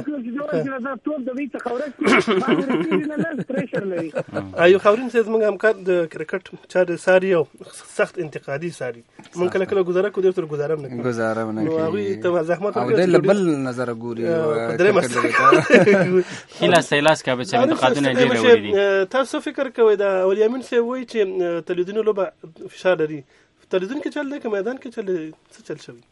خاورین صاحب زموږ همکار د کرکټ چارې ساري او سخت انتقادي ساري مونږ کله کله گزاره کوو ډېر تر گزاره نه کوو نو هغوی ته زحمت او د بل نظر ګوري هیلاس کا به انتقادونه ډېر وړي دي. تاسو فکر کوئ دا ولیامین صاحب وایي چې تلویزیوني لوبه فشار لري، تلویزیون کې چل دی که میدان کې چل دی، څه چل شوی؟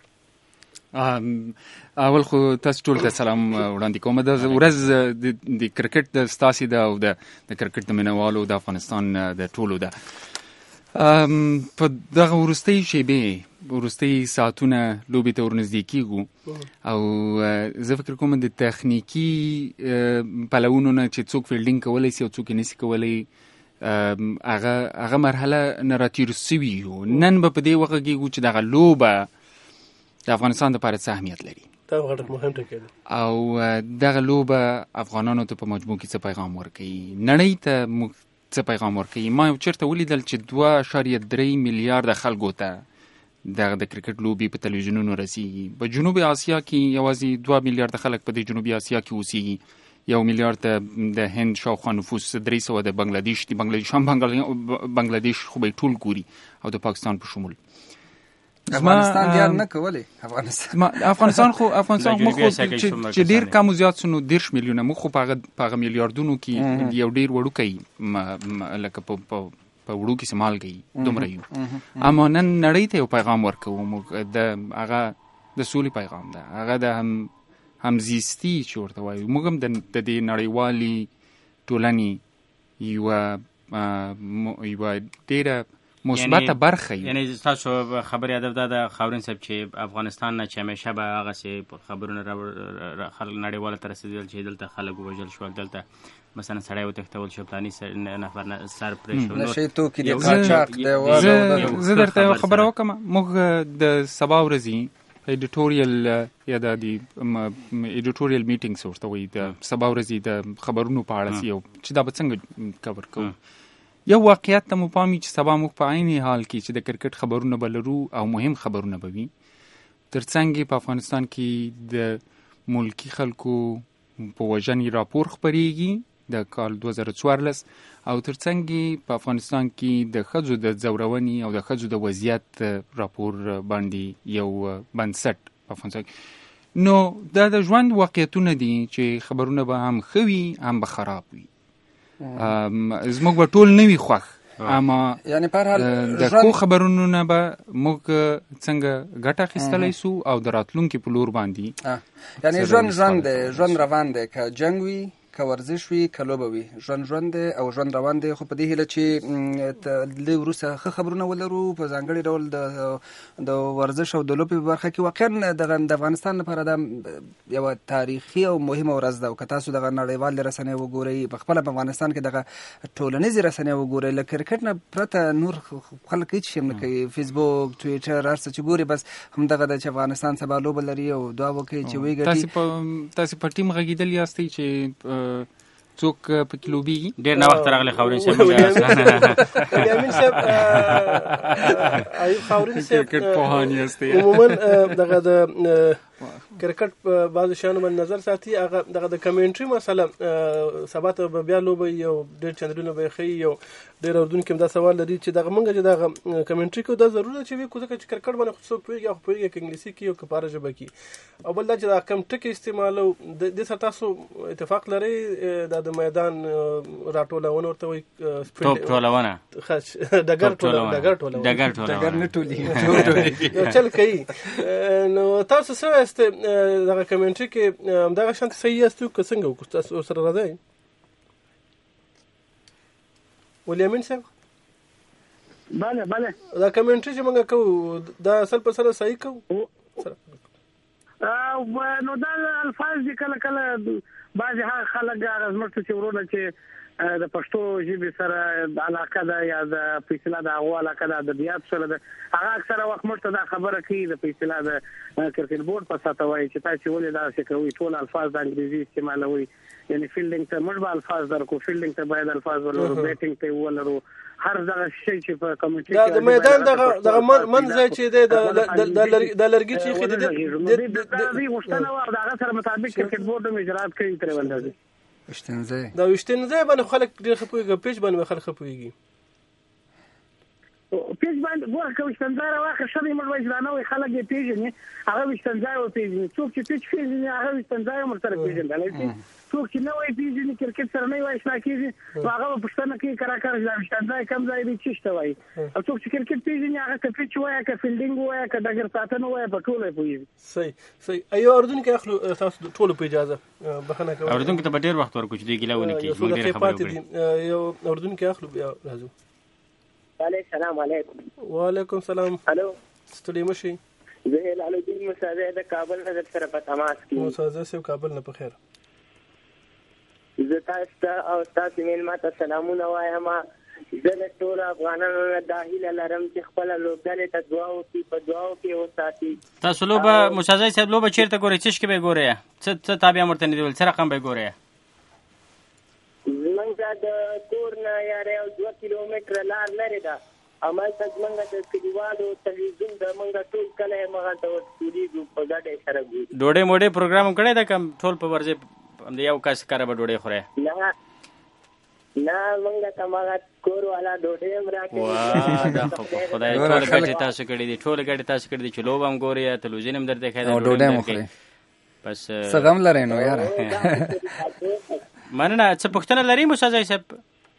اول خو تاسو ټول ته سلام وړاندې کوم. د ورځ د کرکټ د ستاسي ده او د کرکټ د مینوالو د افغانستان د ټولو ده. په دغه وروستۍ شیبې وروستۍ ساعتونه لوبې ته ورنږدې کیږو او زه فکر کوم د تخنیکي پلوونو نه چې څوک فیلډینګ کولی سي او څوک یې نسي کولی هغه مرحله نه راتېر سوي یو. نن به په دې وغږېږو چې دغه لوبه د افغانستان دپاره څه اهمیت لري او دغه لوبه افغانانو ته په مجموع کې څه پیغام ورکوي، نړۍ ته څه پیغام ورکوي. ما یو چېرته ولیدل چې 2.3 میلیارده خلکو ته دغه د کرکټ لوبې په تلویزیونونو رسیږي. په جنوبي اسیا کې یوازې 2 میلیارده خلک په دې جنوبي اسیا کې اوسیږي، 1 میلیارد د هند شاوخوا نفوس، 300 د بنگلادیش دي، بنگلادیش خو به ټول ګوري او د پاکستان په شمول. افغانستان یار نه کولی. افغانستان خو چې ډیر کم زیات سونو 10 میلیونه مخ خو په میلیارډونو کې یو ډیر وړوکی لکه په وړو کې سمال گئی دومره یو. اما نن نړۍ ته یو پیغام ورکوو، د هغه د سولې پیغام ده، هغه د همزیستی چې ورته وایو. موږ هم د دې نړیوالې ټولنې یوه ډیره مثبته برخه یعنی تاسو خبرې ادب ده خاورین صاحب چې افغانستان نه چې همیشه به هغه سي خبرونه خلک نړیواله تر رسیدل چې دلته خلک وژل شو، دلته مثلا سړی وتښتول شو، پلاني نفر سر پرې شو. زه درته یو خبره وکړم. موږ د سبا ورځې ایډیټوریل یا د ایډیټوریل میټینګز ورته وایي، د سبا ورځې د خبرونو په اړه یو چې دا به څنګه کور کوو. یو واقعیت ته مو پام وي چې سبا موږ په عین حال کې چې د کرکټ خبرونه به لرو او مهم خبرونه به وي، ترڅنګ په افغانستان کې د ملکی خلکو په وژنې راپور خپریږي د کال 2014 او ترڅنګ په افغانستان کې د ښځو د ځورونې او د ښځو د وضعیت راپور باندې یو بنسټ په افغانستان کې. نو دا د ژوند واقعیتونه دي چې خبرونه به هم ښه وي هم به خراب وي. زموږ به ټول نه وي خوښ، اما یعنی په هر حال د ښو خبرونو نه به موږ څنګه ګټه اخیستلی سو او د راتلونکي په لور باندې یعنی ژوند روان دی، که جنګ وي که ورزش وي که لوبه وي، ژوند دی او ژوند روان دی. خو په دې هیله چې لږ وروسته ښه خبرونه ولرو په ځانګړي ډول د ورزش او د لوبې په برخه کې. واقعا د افغانستان لپاره دا یوه تاریخي او مهمه ورځ ده. او که تاسو دغه نړیوالې رسنۍ وګورئ، په خپله په افغانستان کې دغه ټولنیزې رسنۍ وګورئ، له کرکټ نه پرته نور خلک هېڅ شی هم نه کوي. فیسبوک، ټویټر، هر څه چې ګوري بس همدغه ده چې افغانستان سبا لوبه لري او دعا وکړئ چې ویګټي. تاسې په ټیم غږېدل یاستئ چې څوک پکې لوبېږي؟ ډېر ناوخته راغلی خاورین صاحب. ولیامین صاحب، ایوب خاورین صاحب پوهان یاستئ، عموما دغه د کرکټ په بعضو شیانو باندې نظر ساتي. هغه دغه د کمنټري مسله سبا ته به بیا لوبه یو ډېر چندرونه به یې ښیي. یو ډېر اردونکي هم دا سوال لري چې دغه مونږ چې دغه کمنټري کوو دا ضرور ده چې وي، ځکه چې کرکټ باندې خو څوک پوهېږي، خو پوهېږي که انګلیسي کې او که په هره ژبه کې. او بل دا چې دا کم ټکي استعمالو دې سره تاسو اتفاق لرئ؟ دا د میدان راټولونه ورته وایي، ټولونه ډګر نه ټولېږي، یو چل کوي. نو تاسو څه وایاست دغه کمنټري کې همدغه شانتې صحیح یاست که څنګه وکړو؟ تاسو ورسره راځئ ولیامین صاحب؟ بله دا کمنټري چې موږ کوو دا اصل په سره صحیح کوو؟ نو دا الفاظ دي کله کله بعضې هغه خلک هغه زموږ ته چې ورونه چې د پښتو ژبې سره علاقه ده یا د فیصله د هغه علاقه د ادبیات سره ده. هغه اکثره وخت موږ ته دا خبره کوي د فیصله د کرکټ بورډ په ساته وایي چې تاسو ولې دا څه کوي، ټول الفاظ د انګریزي استعمالوي. یعنی فیلډینګ ته موږ به الفاظ درکو، فیلډینګ ته باید الفاظ ولرو، بیټینګ ته ولرو، هر دغه شی چې په کمیونټي د میدان دغه منځ چې د لرګي چې خې د غوښتنه او دغه سره مطابق کرکټ بورډ هم اجرات کوي تر ولدي وشتنځي دا وشتنځي باندې خلک ډېر خپويږي، پیج باندې خلک خپويږي. پیج باندې ورکه وشتنځي راوخه شوی موږ وځلانه وي خلک یې پیژني، هغه وشتنځي او پیژني. څوک چې پیج پیژني هغه وشتنځي هم سره پیژندل شي. څوک چې نه وي پیژني کرکټ سره نه وي آشنا کیږي، هغه په پښتنه کې کراکر وشتنځي کم ځای دی چشته وای. او څوک چې کرکټ پیژني هغه که پیج وای که فیلډینګ وای که دغه ساتنه وای په ټوله پوي. صحیح ایو اردن کې اخلو تاسو ټول په اجازه بخنه کوي. اردن کې ته ډېر وخت ورکو چې دوی ګلاونه کوي، موږ ډېر خبرې وکړو. یو اردن کې اخلو بیا راځو. السلام علیکم. وعلیکم السلام. الو ستړي مشي. زه هلال الدین مساعده د کابل نه سره په تماس کې. مساعده سم کابل نه په خیر. زه تاسو ته او تاسو مېلمه ته سلامونه وایم. زه ټول افغانانو نه داخله لرم چې خپل لوبډلې ته دعا وکړي، په دعاو کې وساتي. تاسو لوبه مساعده صاحب لوبه چیرته ګورئ؟ څه کې به ګورئ؟ څه تابع مرته نه دی، څه رقم به ګورئ؟ زمونږ د کور نه یاره 2 کیلومتره لار لرې ده. همالته زمونږ د کلیوالو تلویزیون د مونږ ټول کلی همغلته ورسېږو، په ګډه سره ګورو. ډوډۍ موډۍ پروګرام کړی ده که ټول په ورځې د یو کس کاره به ډوډۍ خورئ؟ نه مونږ ته همغه کور والا ډوډۍ هم راکوي. دا خو په خدای ټولې ګټې تاسو کړي دي، ټولې ګټې تاسو کړي دي چې لوبه هم ګورئ، تلویزیون هم درته ښایي، ډوډۍ هم خورئ. بس څه غم لرئ نو یاره. مننه. څه پوښتنه لرئ موسی صاحب؟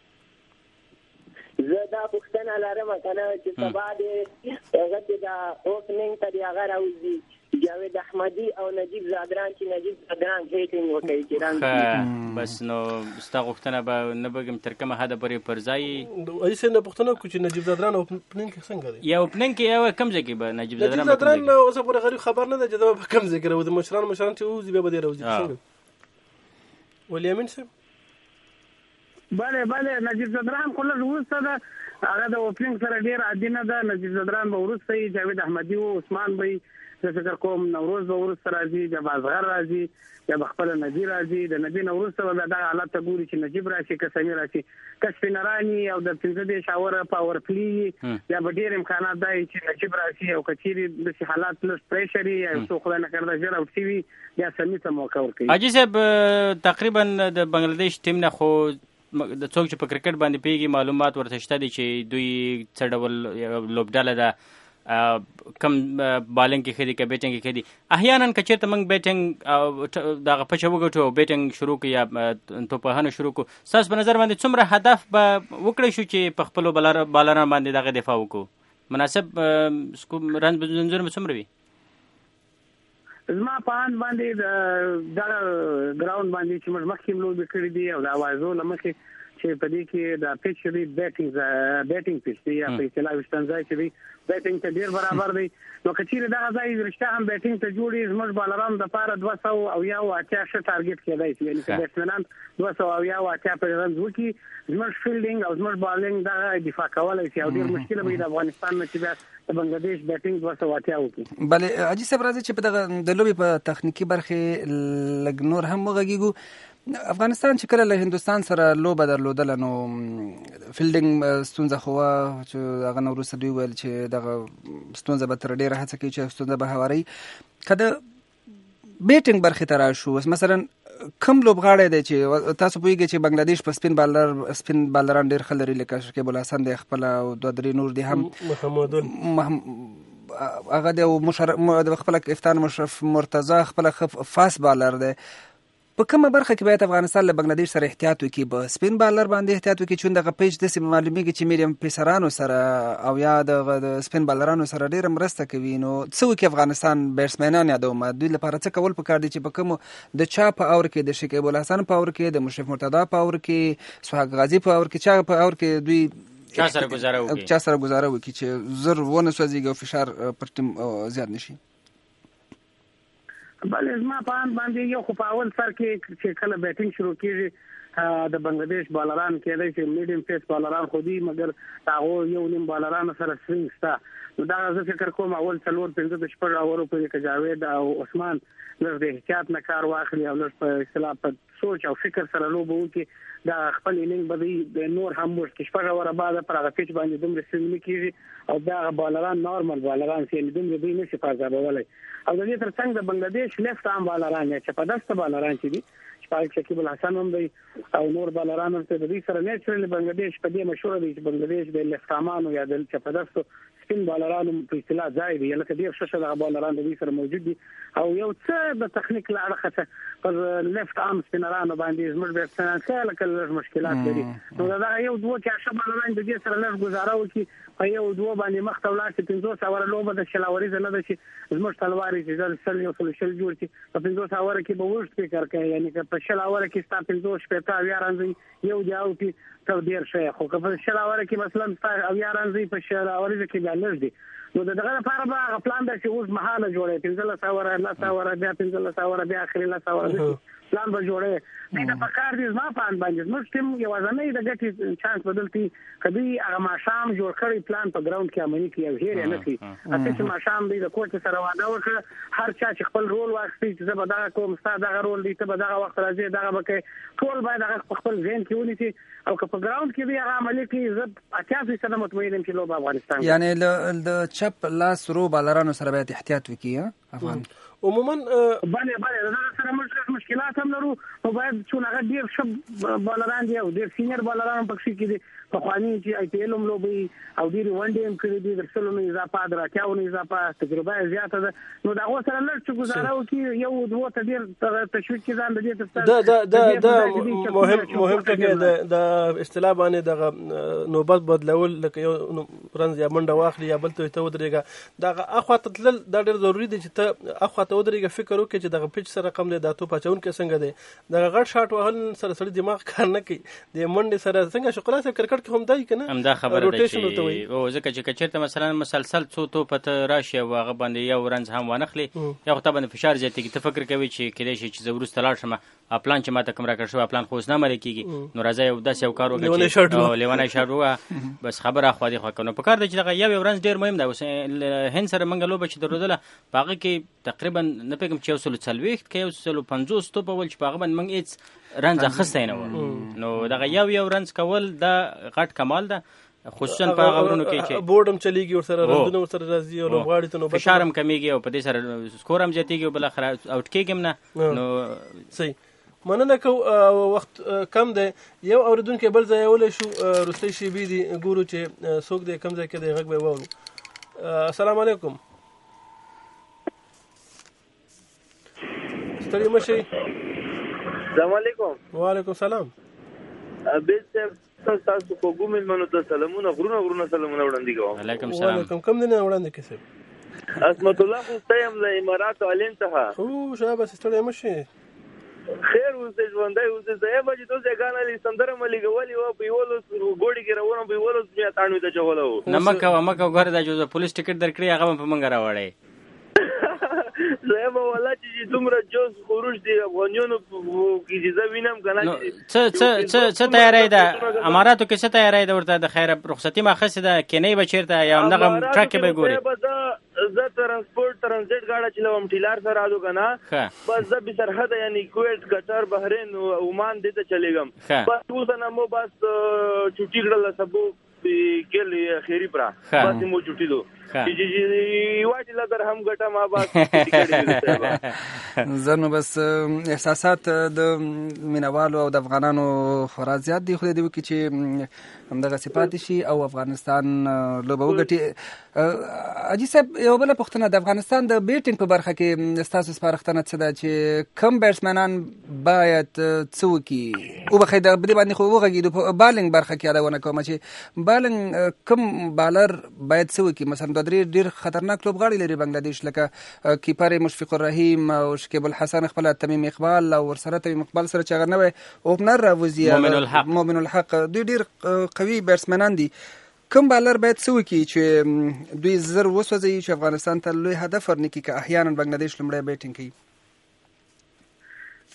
زه دا پوښتنه لرم کنه چې سبا د هغه د اوپننګ ته دی هغه راوځي جاوید احمدی او نجیب زادران چې نجیب زادران هیټینګ وکړي چې رنګ بس نو ستا غوښتنه به نه بګم تر کومه حد پورې پر ځای ایسه نه پوښتنه کو چې نجیب زادران اوپننګ څنګه دی یا اوپننګ کې یو کم ځای کې به نجیب زادران اوسه پورې غریب خبر نه ده چې دا په کم ځای کې راوځي. مشران چې اوځي به دی راوځي څنګه ولیامین صاحب؟ بله نجیب زادران خو لږ وروسته ده، هغه د اوپننګ سره ډېر عادي نه ده. نجیب زادران به وروسته وي، جاوید احمدي او عثمان به زه فکر کوم نوروز به وروسته راځي، جب اصغر راځي یا به خپله نبي راځي. د نبي نه وروسته به دغه حالت ته ګوري چې نجیب راشي که سمیر راشي که سپینراني او د 15 اوره پاور پلی یا به ډېر امکانات دی چې نجیب راشي او که چیرې داسې حالات لږ پریشر وي او څوک خدای نکرده ژر اوټ شي یا سمي ته موقع ورکوي. حاجي صاحب تقریبا د بنګلادیش ټیم نه خو د څوک چې په کرکټ باندې پیږي معلومات ورته شته دي چې دوی څه ډول لوبډله ده، کم بالنګ کې خېدي که بیټنګ کې خېدي. احیانا که چېرته موږ بیټنګ دغه پچه وګټو او بیټنګ شروع کړو یا توپوهنه شروع کړو، ستاسو په نظر باندې څومره هدف به وکړی شو چې په خپلو بالرانو باندې دغه دفاع وکړو؟ مناسب رنځ به څومره وي؟ زما په اند باندې دغه ګراوند باندې چې موږ مخکې لوبې کړې دي او د اوازو له مخې چې په دې کې د پیچ دی بیټینګ پیچ دی یا په اصطلاح وشتنځای چې دی بیټینګ ته ډېر برابر دی. نو که چیرې دغه ځای رښتیا هم بیټینګ ته جوړي زموږ بالرانو دپاره 280 ښه ټارګېټ کېدای شي، یعنې که بیټسمنان 280 پرې رنز وکړي زموږ فیلډینګ او زموږ بالنګ دغه دفاع کولی شي او ډېر مشکله به وي د افغانستان نه چې بیا د بنګلادیش بیټینګ 280 وکړي. بله حاجي صاحب راځي چې په دغه د لوبې په تخنیکي برخې لږ نور هم وغږیږو. افغانستان چې کله له هندوستان سره لوبه درلودله نو فیلډینګ ستونزه خو وه چې هغه نه وروسته دوی ویل چې دغه ستونزه به تر ډېره هڅه کوي چې ستونزه به هواروي. که د بیټینګ برخې ته راشو مثلا کوم لوبغاړی دی چې تاسو پوهېږئ چې بنګلادیش په سپین بالران ډېر ښه لري لکه شکیب الحسن دی خپله او 2-3 نور دي هم هغه دی او خپله کپتان مشرف مرتضی خپله ښه فاست بالر دی. په کومه برخه کې باید افغانستان له بنګلادیش سره احتیاط وکړي؟ په سپین بالر باندې احتیاط وکړي چون دغه پیچ داسې معلومیږي چې میډیم پیسرانو سره او یا د سپین بالرانو سره ډېره مرسته کوي. نو څه وکړي افغانستان بیټسمینان یادوم دوی لپاره څه کول پکار دي چې په کومو د چا په اور کې د شکیب الحسن په اور کې د مشرف مرتضی په اور کې سوهاګ غازي په اور کې چا په اور کې دوی چا سره گزاره وکړي چې زر ونه سوځيږي او فشار پر ټیم زیات نشي؟ بلې زما په ان باندې یو خو په اول سر کې چې کله بیټینګ شروع کیږي د بنگلاديش بالران کېدای چې میډیم پیس بالران خو دي مګر هغه یو نیم بالران سره سوینګ ستا دا زه فکر کوم اول 4-5 شپږ اورو په جاوید او عثمان لږ د احتیاط نه کار واخلي او لږ په اصطلاح په سوچ او فکر سره لوبه وکړي دا خپل اننګ به د نور هم ورته شپږ اوره بعد پر هغه پیچ باندې دومره سوینګ کیږي او دا بالران نارمل بالران چې دومره دوی نشي پازابولای او د دې ترڅنګ د بنگلاديش لیفت ارم بالران چې په دسته بالران چې دي شپږ شکیب الحسن هم دی او نور بالران هم د دې سره نیچرل بنگلاديش په دې مشهور دي چې بنگلاديش د لیفت ارمانو یا د چپدستو سپین بالران په اصطلاح ځای دی لکه ډیر ششه د بالران د دې سره موجود دي او یو څه د تخنیک له اړخه پر لیفت ارم سپینرانو باندې زموږ بیټسمنان څه لکه مشکلات لري نو دا یو دوه چې عشب بالران د دې سره لږ گزاره وکړي په یو دوه باندې مخ ته ولاړ چې 500 اوره لوبه د شلاوري نه ده چې زموږ تلواري چې سل یو سل جوړ شي په 500 اوره کې به ورست فکر کوي یعنی چې په شلاوره کې ستا 500 شپږ اویا رانځي یو دی او کې تر ډیر شي خو په شلاوره کې مثلا ستا اویا رانځي په شلاوري کې به لږ دي نو دغه لپاره به پلان د چې اوس مهاله جوړه 15 اوره لا اوره بیا 15 اوره بیا اخري لا اوره پلان به جوړه دا په کار دي زما په باندې موږ ټیم یو ځنې د ګټي چانس بدلتي کدي هغه ماشام جوړ کړی پلان په ګراوند کې امني کې یو هیر نه کی اته چې ماشام دی د کوچ سره واده وکړه هر چا چې خپل رول واخلي چې زه به دا کوم ستاسو دا رول دی ته به دا وخت راځي دا به کې ټول باید هغه خپل ذهن کې ونیسي او که په ګراوند کې دی هغه عملي کې زه 80% مطمئن یم چې لوب افغانستان یعنی د چپ لاس رو بالرانو سره باید احتیاط وکړي افغان عموما بله دا سره مشکلات هم لرو نو باید چون هغه ډیر ښه بالران دي او ډیر سینیر بالران پکې کې دي په خواني چې آی پی ایل هم لوبي او ډیر ون ډي هم کړی دي درسلو نه اضافه دراتیاونه اضافه تجربه زیاته ده نو دا اوس سره لږ څه گزاره وکي یو دوه ته ډیر تشویق کې ځان د دې دا مهم ټکی د اصطلاح باندې د نوبت بدلول لکه یو رنز یا منډه واخلي یا بل ته ودرېږي دا اخوا ته تلل دا ډیر ضروری دی چې ته اخوا ته ودرېږي فکر وکړي چې دغه پیچ سره کم دی دا تو پچون کې څنګه دی دغه غټ شاټ وهل سره سړي دماغ کار نه کوي د منډه سره څنګه شقلا سره کرکټ کې هم دی کنه هم دا خبره ده چې او ځکه چې کچرته مثلا مسلسل څو تو پته راشي واغه باندې یو رنز هم ونخلي یا خو ته باندې فشار زیاتېږي ته فکر کوي چې کله شي چې زورست لاړ شم پلان چې ماته کوم راکړ شو پلان خو نه مری کیږي نو راځي یو داس یو کار وکړي او لیوانه شاړو بس خبره خو دي خو کنه په کار د چې یو رنز ډیر مهم دی اوس هند سره منګلو بچ درودله باغه کې تقریبا نه پېږم چې وسلو څلويخت کې وسلو 50 تو په ول چې باغه باندې منګ هیڅ رنز اخستای نه نو دغه یو رنز کول دا غټ کمال ده خصوصا په غوړونو کې چې بورډم چلیږي ور سره رندونه ور سره راځي او لوبغاړي ته نو فشارم کمیږي او په دې سره سکور هم زیاتېږي او بل اخر اوټ کېږم نه نو صحیح مننه کو وخت کم دی یو اوریدونکو بل ځای ولې شو روستي شي بي دي ګورو چې څوک دې کم ځای کې دی غږ به وورو السلام علیکم ستړي مشي السلام علیکم وعلیکم السلام بیت تاسو کو ګومل منو ته سلامونه غرونه سلامونه وړاندې کوم علیکم السلام وعلیکم کوم دنه وړاندې کیسه اسمت الله خستایم له امارات علین ته او شابه ستړي مشي خیر اوس ژوندای اوس زه به چې دوی غاڼه لیسندره ملي غولي او په یولو ګوډي کې روانو په یولو بیا تانو ته چولو نمک غره د جو پولیس ټیکټ درکړي هغه په منګه راوړی زه به ولا چې دومره جوز خروج دی افغانانو کې چې زه وینم کنه څه تیاری ده اماراتو کې څه تیاری ده ورته د خیر رخصتي ما خسته ده کینې بچیرته یا همدغه ټرک به ګوري زه ترانسپورت ترانزیت گاډه چلوم ټیلار سره راځو کنه بس زه به سرحد یعنی کویت قطر بحرین او عمان دې ته چلےګم بس اوس نه مو بس چټی کړل سبو کې خیری پرا بس مو چټی دو واټی لګر هم ګټه ما بس زنه بس احساسات د مینوالو او د افغانانو خورا زیات دي خو دې وکي چې همدغه صفات شي او افغانستان لوبه وګټي اجي صاحب یو بل پښتنه د افغانستان د بیټینګ په برخه کې تاسو سپارښتنه څه ده چې کم بیټسمنان باید څوکي او بخې د بده باندې خو وګړي د بالینګ برخه کې یادونه کوم چې بالینګ کم بالر باید څوکي مثلا ډیر خطرناک لوبغاړي لري بنگلاديش لکه کیپر مشفق الرحیم او شکیب الحسن خپل تمیم اقبال او ورسره تمیم اقبال سره چاغ نه وي اوپنر راوزي مومن الحق دوی ډیر قوي بیټسمنان دي کوم بالر باید څوکي چې دوی زر وسوځي چې افغانستان ته لوی هدف ورنکي که احیانا بنگلاديش لمړی بیټینګ کوي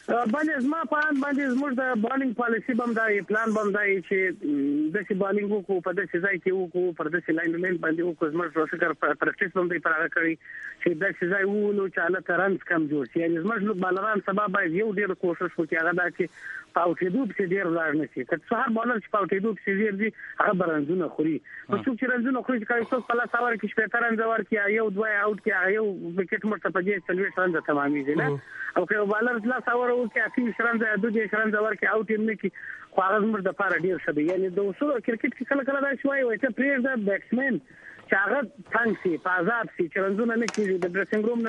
باندې زما په اند باندې زموږ د بالینګ پالیسی بم دا پلان بم دا چې د سی بالینګ وکړو په داسې ځای کې وکړو پر داسې لاین باندې وکړو زموږ فکر پریکټیس بم دی پر هغه کړی چې داسې ځای وولو چې حالت رنز کم جوړ شي یعنی زموږ بالران سبا باید یو ډیر کوشش وکړي هغه دا چې پاوټېدو په ډیر لاړ نشي که څهار بالر چې پاوټېدو په ډیر دي هغه برنځونه خوري نو څوک چې رنځونه خوري چې کله څوک په لاس اور کې شپه رنځ ور کې یو دوه اوټ کې یو وکټ مرته په دې څلوي رنځ تمامېږي نه او که بالر لاس اور کې اخی شرنځ دوه شرنځ ور کې اوټ یې نه کې خو هغه زموږ د پاره ډیر ښه دی یعنی د اصول کرکټ کې کله کله دا شوی وي چې پرېږ د بیټسمن چې هغه څنګه سي په آزاد سي چې رنځونه نه کیږي د ډریسینګ روم نه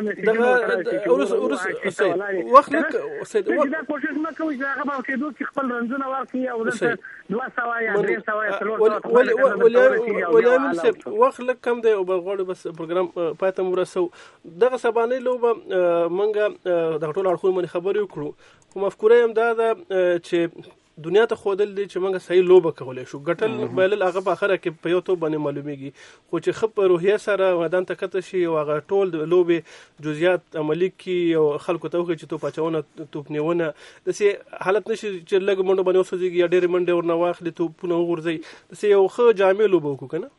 نه وخت نه دا کوشش ما کوي چې هغه په کېدو کې خپل رنځونه واقعي او د 200 یا 300 ولې وخت لږ کم دی او بغواړو بس پروګرام پاتم ورسو دغه سبانې لوبه منګه د ټولو اړخونو باندې خبرې وکړو خو مفکوره هم دا ده چې دنیا ته خودل دي چې موږ صحیح لوبه کولای شو ګټل بایلل هغه په اخره کې په یو تو باندې معلومیږي خو چې خپ روحیه سره ودان تکته شي او هغه ټول د لوبې جزئیات عملی کی او خلکو ته وخت چې تو پچاونه توپ نیونه د سي حالت نشي چې لګ منډه باندې وسوځي یا ډېر منډه ورنه واخلي توپونه وغورځي د سي یو خو جامع لوبه وکړو کنه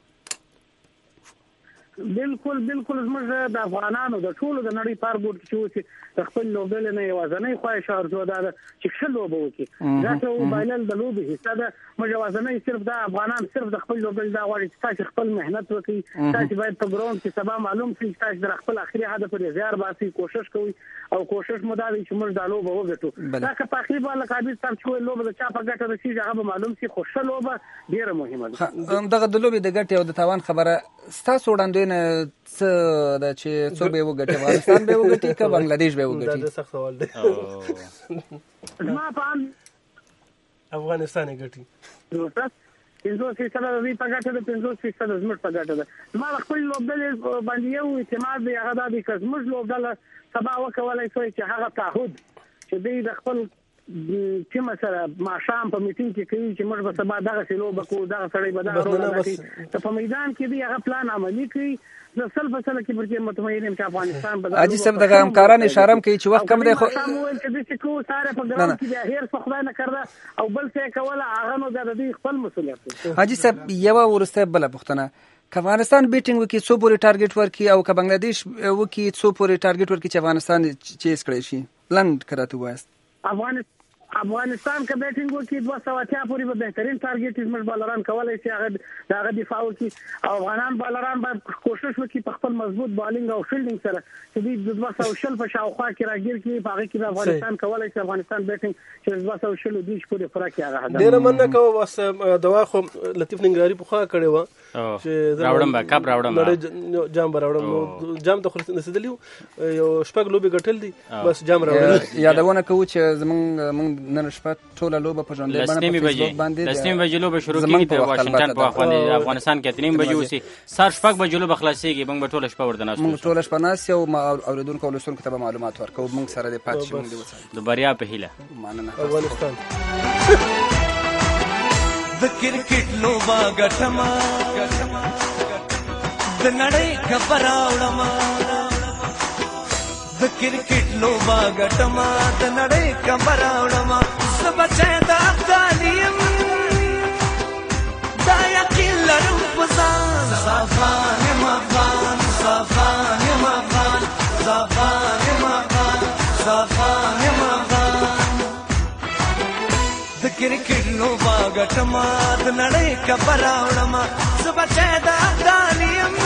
بالکل زموږ د افغانانو د ټولو د نړۍ پار بورډ چې خپل لوبل نه یوازنۍ خواهش ارزو ده چې ښه لوبه وکړي دا ته بایلل د لوبې حصہ ده مجوازنۍ صرف د افغانان صرف د خپل لوبل دا غواړي چې تاسو خپل مهنت وکړي تاسو باید په ګراوند کې سبا معلوم شي چې تاسو د خپل اخري هدف لپاره زیار باسي کوشش کوي او کوشش مو دا وي چې موږ د لوبه وګټو دا که تقریبا لکابي تر څو لوبه د چا په ګټه رسي هغه معلوم شي خو ښه لوبه ډیره مهمه ده دغه د لوبې د ګټې او د تاوان خبره ستاسو وړاندوینه څه د چې څو به وګټي افغانستان به وګټي که بنگلاديش به وګټي دا سخت سوال دی ما پام افغانستان ګټي 500% د وی په ګټه ده 500% زموږ په ګټه ده ما خپل لوبډل باندې یو اعتماد دی هغه د زموږ لوبډل سبا وکولای شي چې هغه تعهد چې د خپل چې مثلا ماشام په میټینګ کې کوي چې موږ به سبا دغه سلوب کو دغه سړی به دغه رول کوي ته په میدان کې دی هغه پلان عملی کوي د سل فصله کې ورته مطمئنم چې افغانستان به اجي سب دغه همکاران اشاره کوي چې وخت کم دی خو شامل چې د څکو ساره په ګراوند کې د هیر څخه خدای نه کړدا او بل څه کوله هغه نو د دې خپل مسولیت دی اجي سب یو ورسته بل پښتنه که افغانستان بیټینګ وکي څو پورې ټارګټ ورکي او که بنگلاديش وکي څو پورې ټارګټ ورکي چې افغانستان چیز کړی شي لند کراته وایست افغانستان کا بیٹنگ وکي 280 پوری به بهترین ټارګټ زموږ بالران کولای شي هغه دفاع وکي او افغانان بالران به کوشش وکي په خپل مضبوط بالینګ او فیلډینګ سره چې د 200 په شاوخوا کې راګیر کې په هغه کې افغانستان کولای شي افغانستان بیٹنگ چې 200 د پوری فرا کې هغه ډیر مننه کوم وس دوا خو لطیف ننګراری په خوا کړي و چې راوړم به کاپ راوړم جام راوړم جام ته خو نسدلیو یو شپږ لوبي ګټل دي بس جام راوړم یادونه کوم چې زمون نن شپه ټوله لوبه په ژوندۍ باندې په فیسبوک باندې لسنیم بجې لوبه شروع کیږي په واشنگټن په خوا افغانستان کې 3 بجې وسی سار شپږ بجې لوبه خلاصيږي موږ ټوله شپه ورته ناس موږ ټوله شپه ناس یو اوریدونکو ولسونکو ته معلومات ورکوو موږ سره د پات شي موږ د بریا په هیله مننه افغانستان د کرکټ لوبه ګټما د نړۍ خبر راوړما د کرکټ لوبه ګټما د نړۍ خبر راوړما سبچه د افغانیم دا یقین لرم پزان صافان افغان صافان افغان صافان افغان صافان افغان د کرکټ لوبه ګټما د نړۍ خبر راوړما سبچه د افغانیم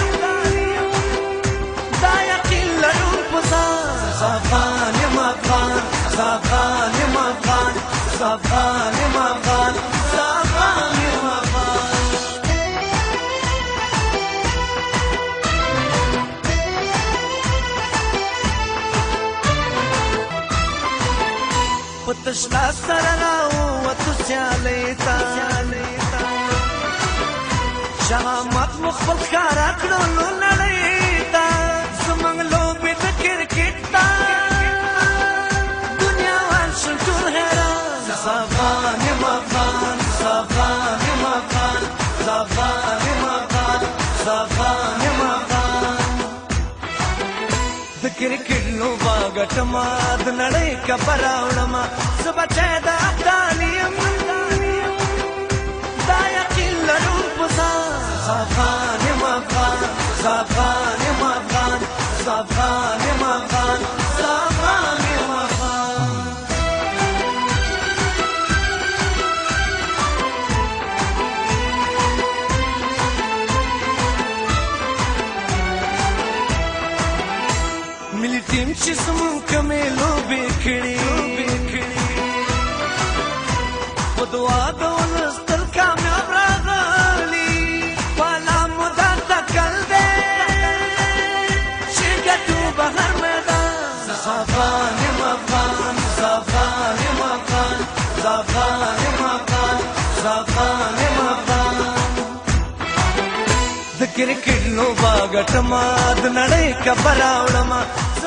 دا یقین لرم پزان صافان افغان صافان افغان صافان افغان صافان افغان پتشلا سره راو وتو سیالیتا شامت مخبل خارا کړو نړیتا زمنګ لوبې د کرکټ تا دنیا وان شټور هرا صافان افغان صافان افغان صافان افغان صافان افغان د کرکټ لوبه ګټما د نړۍ کبر راوړما زه بچی د افغانیم دا یقین لرم په ځان افغان یم افغان افغان یم افغان افغان یم افغان افغان یم افغان ملي ټیم چې زموږ کومې لوبې کړي په دعا د ولس تل کامیاب راغلي والا مو دا تکل دی چې ګټو به هر میدان افغان یم افغان افغان یم افغان افغان یم افغان افغان یم افغان د کرکټ لوبه ګټما د نړۍ کبر راوړما